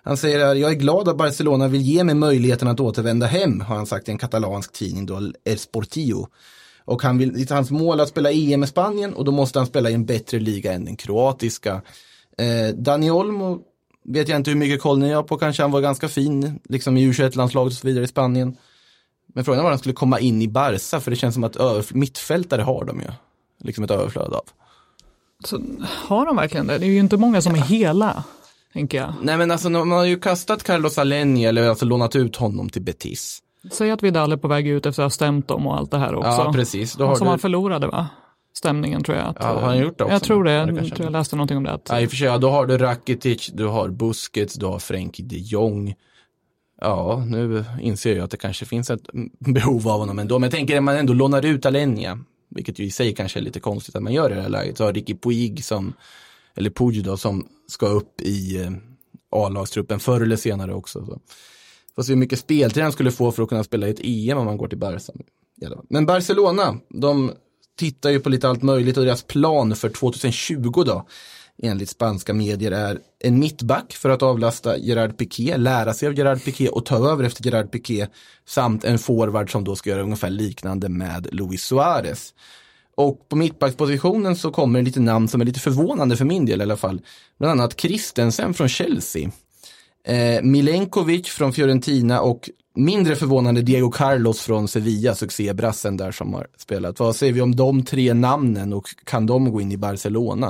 Han säger att jag är glad att Barcelona vill ge mig möjligheten att återvända hem, har han sagt i en katalansk tidning då, El Sportillo. Och han vill, det är hans mål att spela E M i Spanien och då måste han spela i en bättre liga än den kroatiska. Eh, Dani Olmo vet jag inte hur mycket koll ni har på, kanske han var ganska fin liksom i U tjugoett-landslaget och så vidare i Spanien. Men frågan var om han skulle komma in i Barca, för det känns som att över, mittfältare har de ju liksom ett överflöd av. Så har de verkligen det? Det är ju inte många som är hela, tänker jag. Nej, men alltså man har ju kastat Carlos Alenia eller alltså lånat ut honom till Betis. Säg att Vidal är på väg ut efter att ha stämt dem och allt det här också. Ja, precis. Då har som du... han förlorade, va? Stämningen, tror jag. Att, ja, har han gjort det också? Jag tror det. Ja, det jag tror jag läste någonting om det. Att... Ja, i och för sig, ja, då har du Rakitic, du har Busquets, du har Frenkie de Jong. Ja, nu inser jag att det kanske finns ett behov av honom ändå. Men jag tänker att man ändå lånar ut Alenia, vilket ju i sig kanske är lite konstigt att man gör i det här läget. Så har Ricky Puig som, eller Puig då, som ska upp i eh, A-lagstruppen förr eller senare också. Så. Fast hur mycket speltid han skulle få för att kunna spela i ett E M om man går till Barca. Men Barcelona, de tittar ju på lite allt möjligt och deras plan för tjugohundratjugo då, enligt spanska medier, är en mittback för att avlasta Gerard Piqué, lära sig av Gerard Piqué och ta över efter Gerard Piqué, samt en forward som då ska göra ungefär liknande med Luis Suarez. Och på mittbackspositionen så kommer lite namn som är lite förvånande för min del i alla fall. Bland annat Christensen från Chelsea, eh, Milenkovic från Fiorentina och mindre förvånande Diego Carlos från Sevilla, succébrassen där som har spelat. Vad säger vi om de tre namnen och kan de gå in i Barcelona?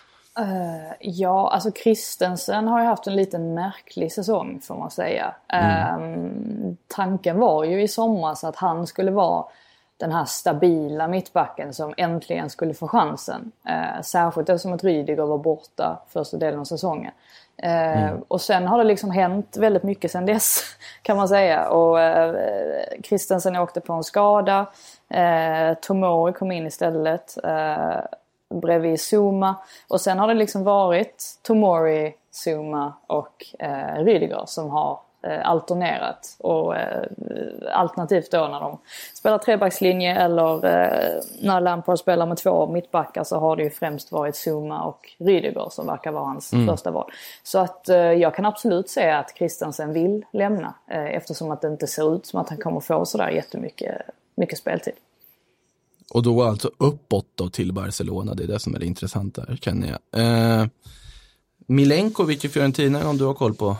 Uh, ja, alltså Christensen har ju haft en liten märklig säsong, får man säga. Mm. Um, tanken var ju i somras att han skulle vara den här stabila mittbacken som äntligen skulle få chansen. Uh, särskilt eftersom att Rydiger var borta första delen av säsongen. Uh, mm. Och sen har det liksom hänt väldigt mycket sen dess, kan man säga. Och uh, Christensen åkte på en skada. Uh, Tomori kom in istället. Uh, bredvid Zuma, och sen har det liksom varit Tomori, Zuma och eh, Rydiger som har eh, alternerat, och eh, alternativt då när de spelar trebackslinje eller eh, när Lampard spelar med två mittbackar så har det ju främst varit Zuma och Rydiger som verkar vara hans mm. första val. Så att eh, jag kan absolut säga att Christensen vill lämna eh, eftersom att det inte ser ut som att han kommer få sådär jättemycket mycket speltid. Och då alltså uppåt då till Barcelona, det är det som är det intressanta här, känner jag. Eh, Milenkovic i Fiorentina, om du har koll på.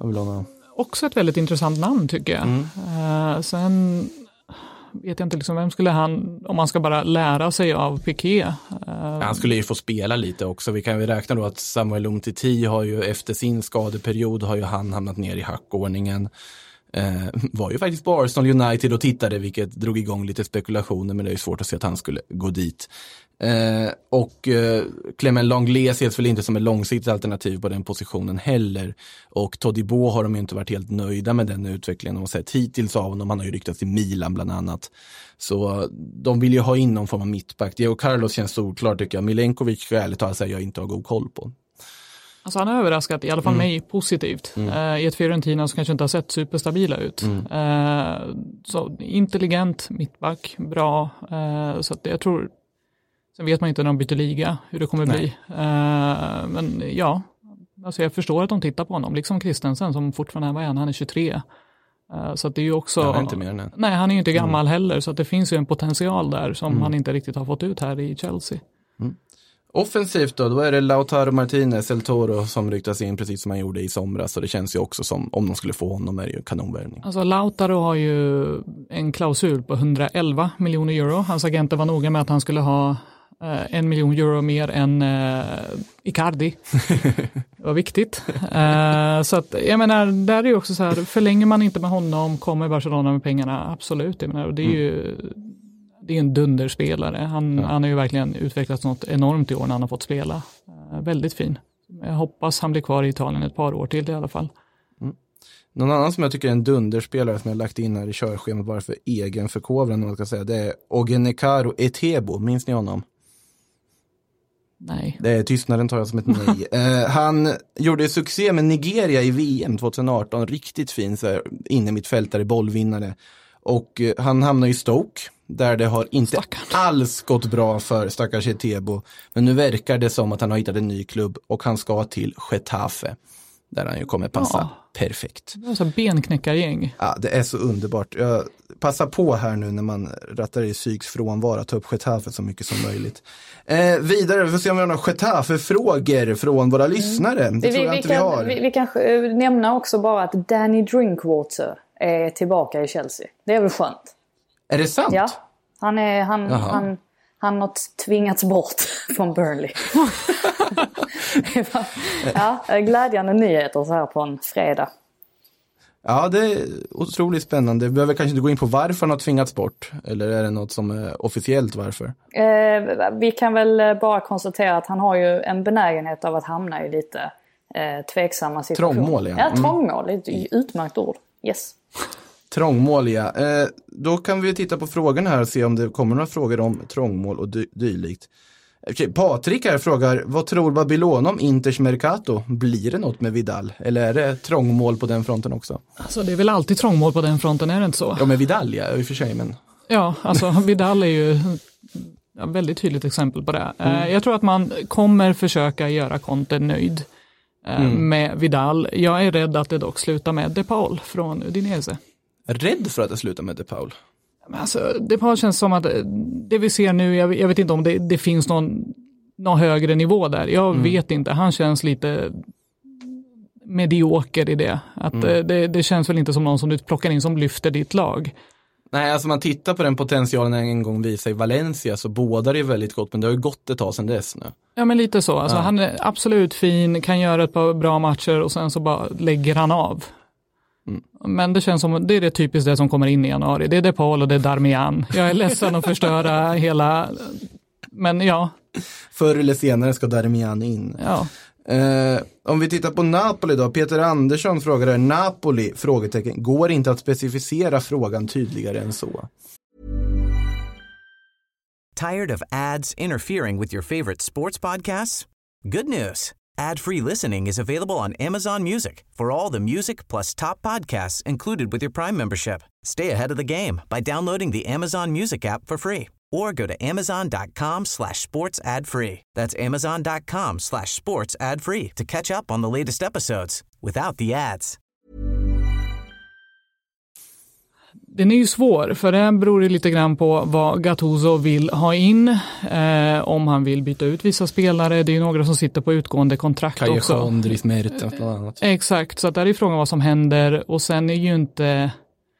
Också ett väldigt intressant namn tycker jag. Mm. Eh, sen vet jag inte liksom, vem skulle han, om man ska bara lära sig av Piqué. Eh, han skulle ju få spela lite också. Vi kan ju räkna då att Samuel Umtiti har ju efter sin skadeperiod har ju han hamnat ner i hackordningen. Eh, var ju faktiskt på Arsenal United och tittade, vilket drog igång lite spekulationer, men det är ju svårt att se att han skulle gå dit. Eh, och eh, Clement Lenglet ses väl inte som ett långsiktigt alternativ på den positionen heller. Och Todibo har de ju inte varit helt nöjda med den utvecklingen de har sett hittills av honom. Han har ju ryktats till Milan bland annat. Så de vill ju ha in någon form av mittback. Diego Carlos känns såklart tycker jag. Milenkovic ska ärligt talat säga jag inte har god koll på. Alltså han har överraskat, i alla fall mm. mig, positivt. Mm. Uh, I ett Fiorentina som kanske inte har sett superstabila ut. Mm. Uh, så intelligent mittback, bra. Uh, så att jag tror, sen vet man inte när de byter liga hur det kommer Nej. bli. Uh, men ja, alltså jag förstår att de tittar på honom. Liksom Christensen som fortfarande är, vad är han? Han är tjugotre. Uh, så att det är ju också... Han är inte mer än. Nej, han är ju inte gammal mm. heller. Så att det finns ju en potential där som mm. han inte riktigt har fått ut här i Chelsea. Mm. Offensivt då, då är det Lautaro Martinez, El Toro som ryktas in precis som han gjorde i somras. Så det känns ju också som, om de skulle få honom är det ju kanonvärvning. Alltså Lautaro har ju en klausul på hundraelva miljoner euro. Hans agenter var noga med att han skulle ha eh, en miljon euro mer än eh, Icardi. Det var viktigt. Eh, så att, jag menar, där är ju också så här, förlänger man inte med honom kommer Barcelona med pengarna, absolut. Jag menar, det är ju... Det är en dunderspelare. Han, ja. han har ju verkligen utvecklats något enormt i år när han har fått spela. Uh, väldigt fin. Jag hoppas han blir kvar i Italien ett par år till i alla fall. Mm. Någon annan som jag tycker är en dunderspelare som jag har lagt in här i körschemat bara för egen förkovran, man ska säga, det är Ogenekaro Etebo. Minns ni honom? Nej. Det är tystnaden tar jag som ett nej. uh, han gjorde succé med Nigeria i V M tjugoarton. Riktigt fin så här, inne mittfältare, bollvinnare. Och uh, han hamnar i Stoke. Där det har inte Stackarn. alls gått bra för stackars Etebo. Men nu verkar det som att han har hittat en ny klubb och han ska till Getafe. där han ju kommer passa Ja. perfekt. Det är så benknäckargäng. Ja, det är så underbart. Jag passar på här nu när man rattar i psyks frånvaro att ta upp Getafe så mycket som möjligt. Eh, vidare, vi får se om vi har några Getafe-frågor från våra lyssnare. Det Vi, tror jag vi, inte vi kan, har. vi, vi kanske eh, nämna också bara att Danny Drinkwater är tillbaka i Chelsea. Det är väl skönt? Är det sant? Ja, han, är, han, Jaha. han, han har tvingats bort från Burnley. Ja, glädjande nyheter så här på en fredag. Ja, det är otroligt spännande. Vi behöver kanske inte gå in på varför han har tvingats bort. Eller är det något som är officiellt varför? Eh, vi kan väl bara konstatera att han har ju en benägenhet av att hamna i lite eh, tveksamma situationer. Trångmål, ja. Ja, trångmål. Ett utmärkt ord. Yes. Trångmål, ja. Eh, då kan vi titta på frågorna här och se om det kommer några frågor om trångmål och dy- dylikt. Okej, Patrik här frågar, vad tror Babylon om Inters Mercato? Blir det något med Vidal? Eller är det trångmål på den fronten också? Alltså det är väl alltid trångmål på den fronten, är det inte så? Ja, med Vidal, ja, i och för sig, men... Ja, alltså Vidal är ju ett väldigt tydligt exempel på det. Mm. Jag tror att man kommer försöka göra Conte nöjd mm. med Vidal. Jag är rädd att det dock slutar med De Paul från Udinese. Rädd för att det slutar med De Paul? Alltså, De Paul känns som att det vi ser nu, jag, jag vet inte om det, det finns någon, någon högre nivå där. Jag mm. vet inte, han känns lite medioker i det. Att mm. det. Det känns väl inte som någon som du plockar in som lyfter ditt lag. Nej, alltså man tittar på den potentialen en gång visar i Valencia så båda är väldigt gott, men det har ju gått ett tag sedan dess nu. Ja, men lite så. Alltså, ja. Han är absolut fin, kan göra ett par bra matcher och sen så bara lägger han av. Mm. Men det känns som det är det typiskt det som kommer in i januari. Det är De Paul och det är Darmian. Jag är ledsen att förstöra hela, men ja. Förr eller senare ska Darmian in. Ja. Eh, om vi tittar på Napoli då. Peter Andersson frågar här, Napoli, frågetecken. Går inte att specificera frågan tydligare än så? Tired of ads interfering with your favorite sports podcasts? Good news. Ad-free listening is available on Amazon Music for all the music plus top podcasts included with your Prime membership. Stay ahead of the game by downloading the Amazon Music app for free or go to amazon.com slash sports ad free. That's amazon.com slash sports ad free to catch up on the latest episodes without the ads. Den är ju svår, för det beror lite grann på vad Gattuso vill ha in, eh, om han vill byta ut vissa spelare. Det är ju några som sitter på utgående kontrakt Kaja också. Andris Mertens bland annat. Exakt, så att där är frågan vad som händer, och sen är ju inte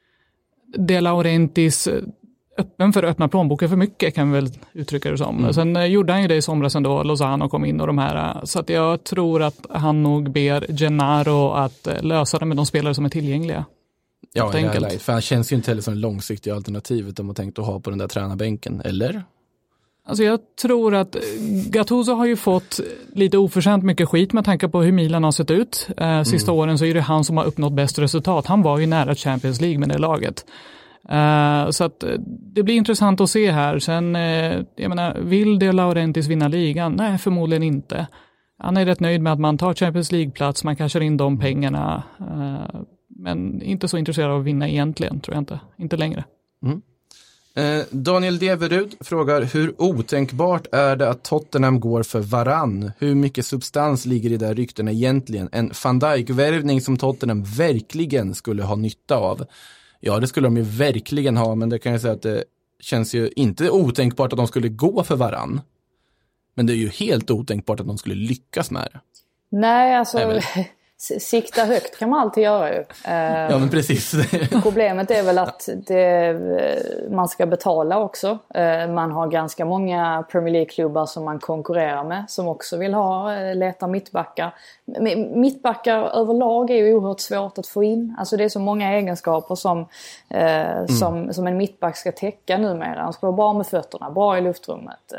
De Laurentiis öppen för att öppna plånboken för mycket, kan vi väl uttrycka det som. Mm. Sen eh, gjorde han ju det i somras ändå, Lozano kom in och de här, så att jag tror att han nog ber Gennaro att eh, lösa det med de spelare som är tillgängliga. Ja, enkelt. För han känns ju inte heller som en långsiktig alternativet de har tänkt att ha på den där tränarbänken, eller? Alltså jag tror att Gattuso har ju fått lite oförtjänt mycket skit med tanke på hur Milan har sett ut. Eh, sista mm. åren så är det han som har uppnått bäst resultat. Han var ju nära Champions League med det laget. Eh, så att det blir intressant att se här. Sen, eh, jag menar, vill De Laurentiis vinna ligan? Nej, förmodligen inte. Han är rätt nöjd med att man tar Champions League-plats, man cashar in de pengarna. Eh, Men inte så intresserad av att vinna egentligen, tror jag inte. Inte längre. Mm. Eh, Daniel Deverud frågar, hur otänkbart är det att Tottenham går för Varane? Hur mycket substans ligger i där ryktena egentligen? En Van Dijk-värvning som Tottenham verkligen skulle ha nytta av. Ja, det skulle de ju verkligen ha, men det kan jag säga att det känns ju inte otänkbart att de skulle gå för Varane. Men det är ju helt otänkbart att de skulle lyckas med det. Nej, alltså... Sikta högt kan man alltid göra ju. Ja, men precis. Problemet är väl att det, man ska betala också. Man har ganska många Premier League-klubbar som man konkurrerar med som också vill ha, leta mittbackar. Mittbackar överlag är ju oerhört svårt att få in. Alltså det är så många egenskaper som, mm. som, som en mittback ska täcka numera. Han ska vara bra med fötterna, bra i luftrummet.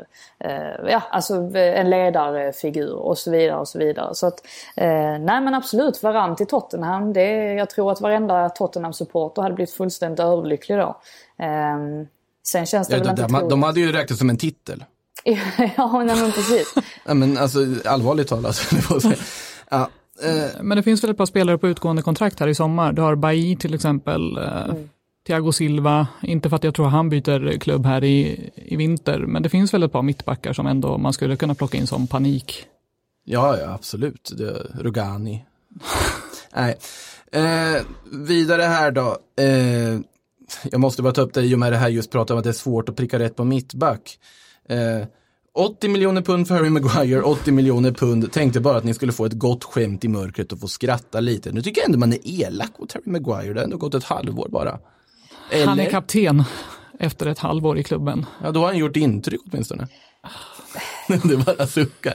Ja, alltså en ledarfigur och så vidare och så vidare. Så att nej, men absolut, Varane till Tottenham, det, jag tror att varenda Tottenham-supporter hade blivit fullständigt överlycklig då. Um, sen känns det ja, väl det, inte de, de hade ju räknat som en titel. Ja, nej, men precis. Ja, men alltså, allvarligt talat. Ja, eh. Men det finns väl ett par spelare på utgående kontrakt här i sommar. Du har Bailly till exempel, eh, mm. Thiago Silva, inte för att jag tror han byter klubb här i, i vinter, men det finns väl ett par mittbackar som ändå man skulle kunna plocka in som panik. Ja, ja, absolut. Det, Rugani. Nej. Eh, vidare här då. Eh, jag måste bara ta upp det i och med det här just prata om att det är svårt att pricka rätt på mittback. Eh, åttio miljoner pund för Harry Maguire, åttio miljoner pund. Tänkte bara att ni skulle få ett gott skämt i mörkret och få skratta lite. Nu tycker jag ändå man är elak mot Harry Maguire. Det har ändå gått ett halvår bara. Eller? Han är kapten efter ett halvår i klubben. Ja, då har han gjort intryck åtminstone. Det bara suckar.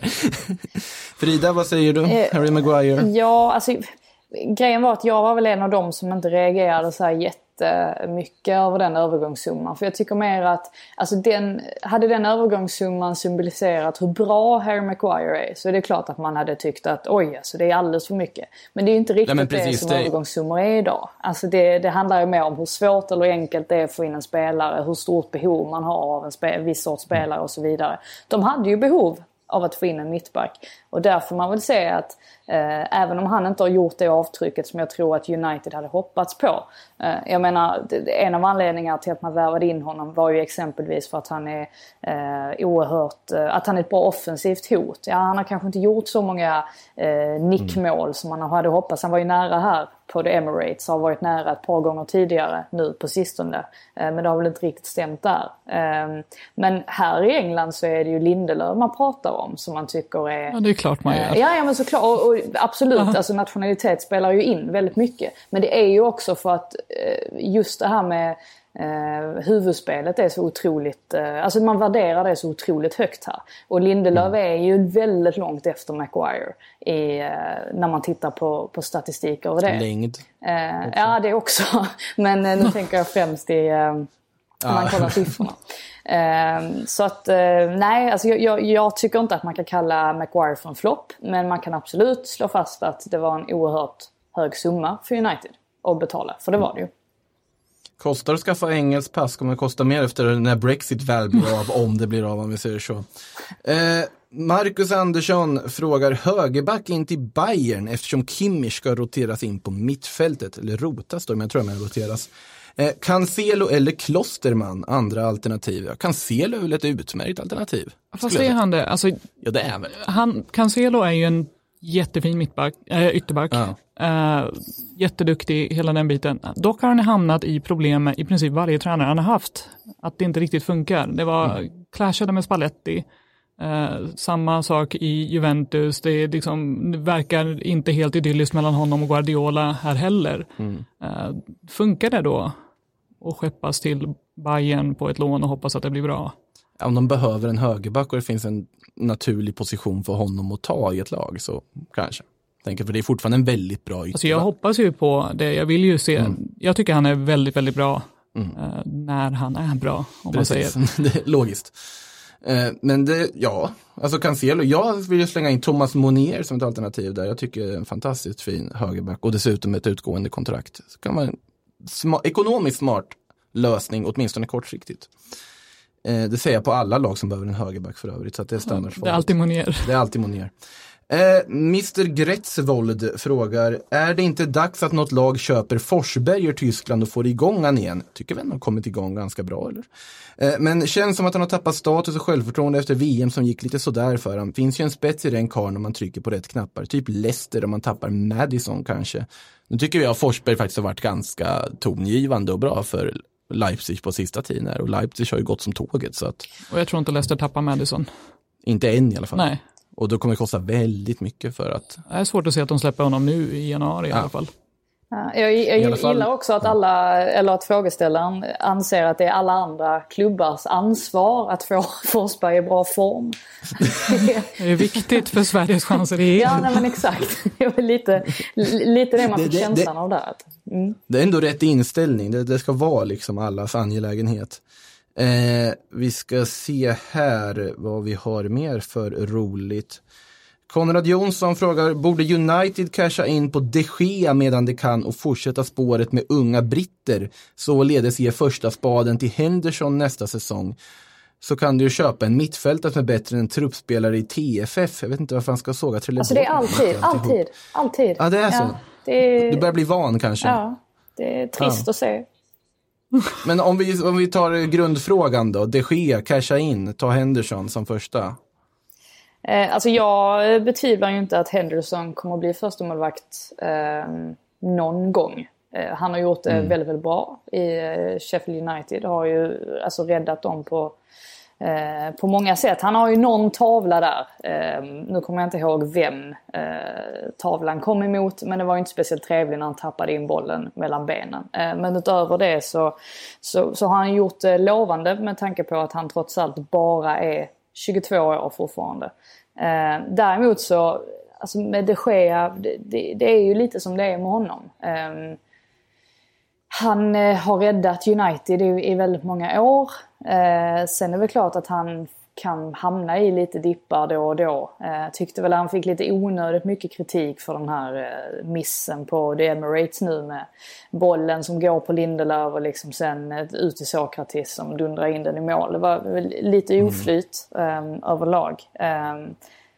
Frida, vad säger du? Eh, Harry Maguire? Ja, alltså grejen var att jag var väl en av dem som inte reagerade så här jättemycket över den övergångssumman. För jag tycker mer att alltså den, hade den övergångssumman symboliserat hur bra Harry Maguire är, så är det klart att man hade tyckt att oj, alltså det är alldeles för mycket. Men det är ju inte riktigt. Nej, precis, det som det... övergångssummor är idag. Alltså det, det handlar ju mer om hur svårt eller enkelt det är att få in en spelare, hur stort behov man har av en, spe, en viss sorts spelare och så vidare. De hade ju behov av att få in en mittback. Och därför man vill säga att eh, även om han inte har gjort det avtrycket som jag tror att United hade hoppats på. Eh, jag menar, en av anledningarna till att man värvade in honom var ju exempelvis för att han är eh, oerhört, eh, att han är ett bra offensivt hot. Ja, han har kanske inte gjort så många eh, nickmål mm. som man hade hoppats. Han var ju nära här på The Emirates, har varit nära ett par gånger tidigare nu på sistone. Eh, men det har väl inte riktigt stämt där. Eh, men här i England så är det ju Lindelöf man pratar om som man tycker är... Ja, det är klart man gör. Eh, ja, ja, men såklart. Och, och absolut, uh-huh. alltså nationalitet spelar ju in väldigt mycket. Men det är ju också för att eh, just det här med eh, huvudspelet är så otroligt... Eh, alltså man värderar det så otroligt högt här. Och Lindelöf mm. är ju väldigt långt efter Maguire i, eh, när man tittar på, på statistik över det. Längd. Eh, ja, det också. Men eh, nu tänker jag främst i... Eh, när man kollar siffrorna. Uh, så att, uh, nej, alltså jag, jag, jag tycker inte att man kan kalla Maguire för en flopp. Men man kan absolut slå fast att det var en oerhört hög summa för United att betala. För det var det ju. Kostar att skaffa engelsk pass, kommer det kosta mer efter när Brexit väl blir av, om det blir av, om vi säger så. Uh, Marcus Andersson frågar högerback in till Bayern eftersom Kimmich ska roteras in på mittfältet. Eller rotas då, men jag tror att man roteras. Eh, Cancelo eller Klosterman, andra alternativ. Cancelo är väl ett utmärkt alternativ. Fast är han det? Alltså, ja, det är väl. Han, Cancelo är ju en jättefin mittback, äh, ytterback. Ja. Uh, jätteduktig, hela den biten. Dock har han hamnat i problem med i princip varje tränare han har haft. Att det inte riktigt funkar. Det var mm. clashade med Spalletti. Uh, samma sak i Juventus. Det, är liksom, det verkar inte helt idylliskt mellan honom och Guardiola här heller. Mm. Uh, funkar det då? Och skeppas till Bayern på ett lån och hoppas att det blir bra. Om de behöver en högerback och det finns en naturlig position för honom att ta i ett lag, så kanske. Tänker, för det är fortfarande en väldigt bra ytterback. Alltså jag hoppas ju på det. Jag vill ju se. Mm. Jag tycker han är väldigt, väldigt bra mm. uh, när han är bra. Om Precis. man säger. Det är logiskt. Uh, men det, ja, alltså Cancelo. Jag vill ju slänga in Thomas Monier som ett alternativ där. Jag tycker det är en fantastiskt fin högerback och dessutom ett utgående kontrakt. Så kan man Sma- ekonomiskt smart lösning, åtminstone kortsiktigt. Eh, det säger jag på alla lag som behöver en högerback för övrigt, så att det är standardsvaret. Det är alltid Monier. Det är alltid Monier. Eh, mister Gretzvold frågar, är det inte dags att något lag köper Forsberg i Tyskland och får igång han igen? Tycker väl han har kommit igång ganska bra, eller? Eh, men känns som att han har tappat status och självförtroende efter V M som gick lite sådär för han. Finns ju en spets i den karn om man trycker på rätt knappar. Typ Leicester om man tappar Madison kanske. Nu tycker jag att Forsberg faktiskt har varit ganska tongivande och bra för Leipzig på sista tiden här. Och Leipzig har ju gått som tåget. Så att... Och jag tror inte Leicester tappar Madison. Inte än i alla fall. Nej. Och då kommer det kosta väldigt mycket för att... Det är svårt att se att de släpper honom nu i januari i ja. alla fall. Ja, jag jag gillar fall... också att alla, eller att frågeställaren anser att det är alla andra klubbars ansvar att få Forsberg i bra form. Det är viktigt för Sveriges chanser i E M. Ja, nej, men exakt. Det är lite, lite det man får det, känslan det, av där. Mm. Det är ändå rätt inställning. Det, det ska vara liksom allas angelägenhet. Eh, vi ska se här vad vi har mer för roligt. Konrad Jonsson frågar, borde United casha in på De Gea medan det kan och fortsätta spåret med unga britter, således ge första spaden till Henderson nästa säsong? Så kan du ju köpa en mittfältare som är bättre än en truppspelare i T F F. Jag vet inte varför han ska såga Trelleborg. Alltså det är alltid, alltid, alltid. Ja, det är så. Ja, det är... Du börjar bli van kanske. Ja, det är trist ja. att se. Men om vi, om vi tar grundfrågan då. De Gea, casha in, ta Henderson som första. Eh, alltså jag betvivlar ju inte att Henderson kommer att bli första målvakt eh, någon gång. Eh, han har gjort det mm. väldigt, väldigt bra i eh, Sheffield United. Har ju alltså räddat dem på, eh, på många sätt. Han har ju någon tavla där. Eh, nu kommer jag inte ihåg vem eh, tavlan kom emot. Men det var ju inte speciellt trevligt när han tappade in bollen mellan benen. Eh, men utöver det så, så, så har han gjort det lovande med tanke på att han trots allt bara är tjugotvå år fortfarande. Eh, däremot så, alltså med De Gea, det, det, det är ju lite som det är med honom. Eh, han eh, har räddat United i, i väldigt många år. Eh, sen är det väl klart att han kan hamna i lite dippar då och då. Eh, tyckte väl att han fick lite onödigt mycket kritik för den här eh, missen på The Emirates nu med bollen som går på Lindelöf och liksom sen eh, ut till Sokratis som dundrar in den i mål. Det var lite oflyt eh, överlag. Eh,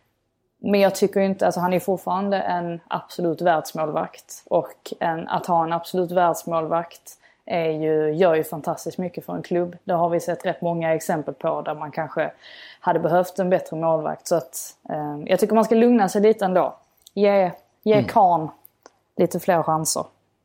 men jag tycker inte, alltså han är fortfarande en absolut världsmålvakt och en, att ha en absolut världsmålvakt är ju, gör ju fantastiskt mycket för en klubb. Det har vi sett rätt många exempel på där man kanske hade behövt en bättre målvakt. Så att, eh, jag tycker man ska lugna sig lite ändå. Ge, ge mm. Kahn lite fler chanser.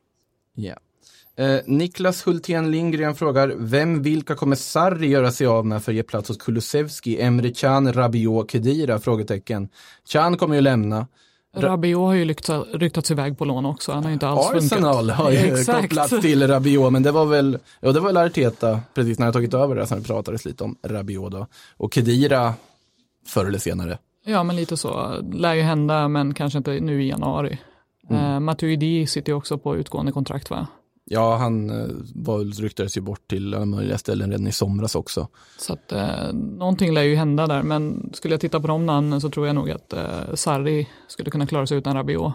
Yeah. Eh, Niklas Hultén Lindgren frågar, vem vilka kommer Sarri göra sig av med för att ge plats hos Kulusevski, Emre Can, Rabiot, Khedira? Frågetecken. Can kommer ju lämna. Rabiot har ju ryktat, ryktats iväg på lån också. Han har ju inte alls funkat. Arsenal har ju kopplat till Rabiot, men det var väl, ja, det var väl Arteta precis när jag tagit över det, så det pratades lite om Rabiot då. Och Khedira förr eller senare. Ja, men lite så. Lär ju hända, men kanske inte nu i januari. Mm. Uh, Matuidi sitter ju också på utgående kontrakt, va? Ja, han var, ryktades ju bort till alla möjliga ställen redan i somras också. Så att eh, någonting lär ju hända där. Men skulle jag titta på de namnen så tror jag nog att eh, Sarri skulle kunna klara sig utan Rabiot.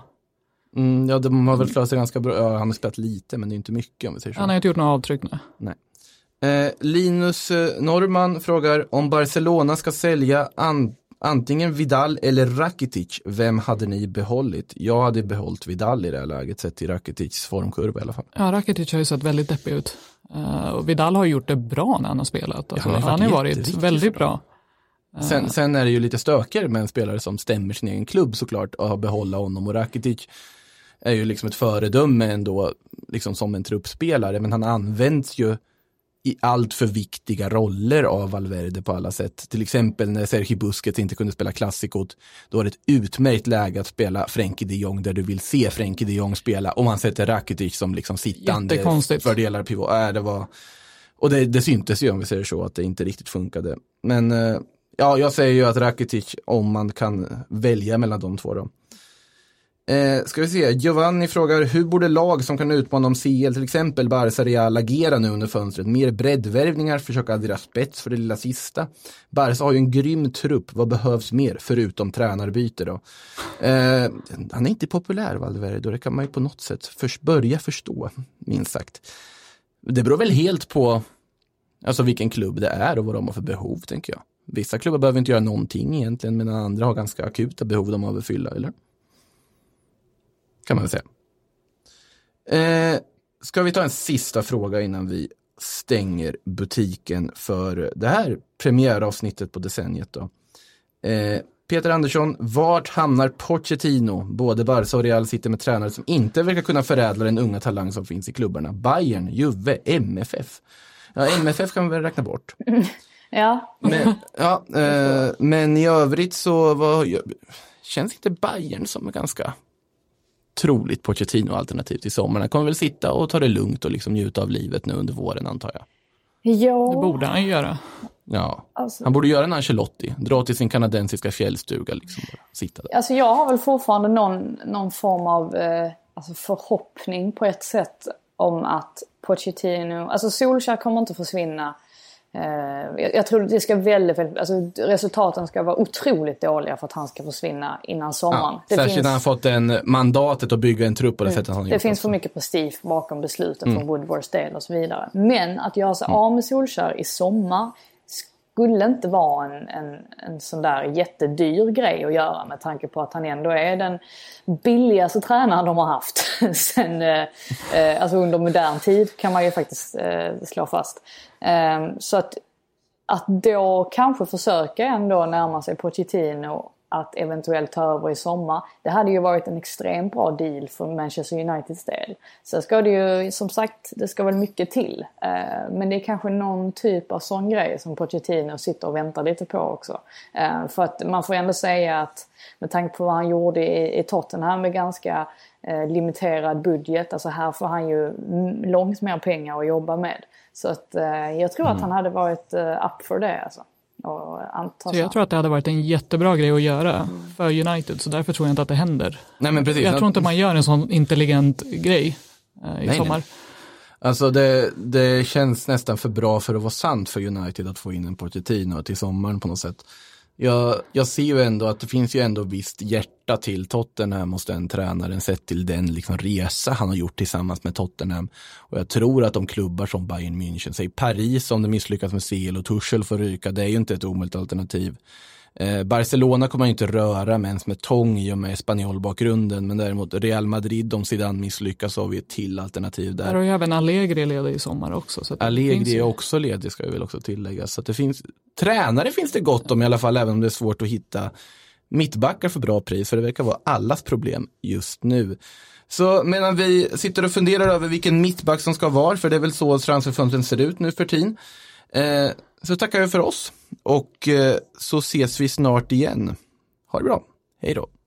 Mm, ja, de har väl klarat sig ganska bra. Ja, han har spelat lite, men det är inte mycket om vi säger så. Han har inte gjort några avtryck nu. Nej. Eh, Linus eh, Norman frågar, om Barcelona ska sälja an- antingen Vidal eller Rakitic, vem hade ni behållit? Jag hade behållit Vidal i det här läget, sett i Rakitics formkurva i alla fall. Ja, Rakitic har ju sett väldigt deppig ut. Uh, och Vidal har gjort det bra när han har spelat. Alltså, ja, han har han har varit väldigt bra. bra. Sen, sen är det ju lite stökigare med en spelare som stämmer sin egen klubb såklart, att behålla honom. Och Rakitic är ju liksom ett föredöme ändå, liksom som en truppspelare, men han används ju i allt för viktiga roller av Valverde på alla sätt. Till exempel när Sergio Busquets inte kunde spela klassikot, då var det ett utmärkt läge att spela Frenkie de Jong där du vill se Frenkie de Jong spela, och man sätter Rakitic som liksom sittande fördelar pivot. Äh, det var, och det, det syntes ju, om vi säger så, att det inte riktigt funkade. Men ja, jag säger ju att Rakitic, om man kan välja mellan de två då. Eh, ska vi se, Giovanni frågar, hur borde lag som kan utmana om C L, till exempel Barca, Real, agera nu under fönstret? Mer breddvärvningar, försöka addera spets för det lilla sista. Barca har ju en grym trupp, vad behövs mer förutom tränarbyte då? Eh, han är inte populär, Valverde, och det kan man ju på något sätt först börja förstå, minst sagt. Det beror väl helt på alltså vilken klubb det är och vad de har för behov, tänker jag. Vissa klubbar behöver inte göra någonting egentligen, medan andra har ganska akuta behov de behöver fylla, eller? Kan man väl säga. Eh, ska vi ta en sista fråga innan vi stänger butiken för det här premiäravsnittet på decenniet då. Eh, Peter Andersson, vart hamnar Pochettino? Både Barca och Real sitter med tränare som inte verkar kunna förädla den unga talang som finns i klubbarna. Bayern, Juve, M F F. Ja, M F F kan vi väl räkna bort. Ja. Men, ja, eh, men i övrigt så var, känns inte Bayern som är ganska troligt Pochettino alternativt i sommar. Han kommer väl sitta och ta det lugnt och liksom njuta av livet nu under våren, antar jag. Ja. Det borde han göra. Ja, alltså, han borde göra en Ancelotti. Dra till sin kanadensiska fjällstuga liksom, bara sitta där. Alltså jag har väl fortfarande någon, någon form av eh, alltså förhoppning på ett sätt om att Pochettino, alltså Solskjaer kommer inte försvinna. Uh, jag, jag tror det ska väldigt, väldigt alltså resultaten ska vara otroligt dåliga för att han ska försvinna innan sommaren. Ja, det särskilt finns, när han fått en mandatet att bygga en trupp på det mm, sättet han det gjort. finns för också. mycket prestige bakom beslutet mm. från Woodwards del och så vidare. Men att göra sig mm. av med Solskjaer i sommar skulle inte vara en, en, en sån där jättedyr grej att göra, med tanke på att han ändå är den billigaste tränaren de har haft sen, eh, alltså under modern tid, kan man ju faktiskt eh, slå fast. Eh, så att, att då kanske försöka ändå närma sig Pochettino att eventuellt ta över i sommar. Det hade ju varit en extremt bra deal för Manchester Uniteds del. Så ska det ju, som sagt, det ska väl mycket till. Eh, men det är kanske någon typ av sån grej som Pochettino sitter och väntar lite på också. Eh, för att man får ändå säga att med tanke på vad han gjorde i, i Tottenham med ganska eh, limiterad budget. Alltså här får han ju långt mer pengar att jobba med. Så att eh, jag tror mm. att han hade varit uh, up för det alltså. Så jag tror att det hade varit en jättebra grej att göra mm. för United, så därför tror jag inte att det händer. Nej, men precis. Jag tror inte man gör en sån intelligent grej eh, i nej, sommar. Nej. Alltså det, det känns nästan för bra för att vara sant för United att få in en Pochettino till sommaren på något sätt. Jag, jag ser ju ändå att det finns ju ändå visst hjärta till Tottenham hos den tränaren sett till den liksom resa han har gjort tillsammans med Tottenham. Och jag tror att de klubbar som Bayern München, säg Paris om det misslyckas med C L och Tuchel får ryka, det är ju inte ett omöjligt alternativ. Eh, Barcelona kommer man ju inte röra med ens med tång i och med Spanjol-bakgrunden, men däremot Real Madrid om Zidane misslyckas så har vi ett till alternativ där. Där har ju även Allegri ledig i sommar också. Så Allegri är också ledig, ska jag väl också tillägga. Så att det finns, tränare finns det gott om i alla fall, även om det är svårt att hitta mittbackar för bra pris, för det verkar vara allas problem just nu. Så medan vi sitter och funderar över vilken mittback som ska vara, för det är väl så transferfönstren ser ut nu för tiden, eh, så tackar jag för oss och eh, så ses vi snart igen. Ha det bra. Hej då.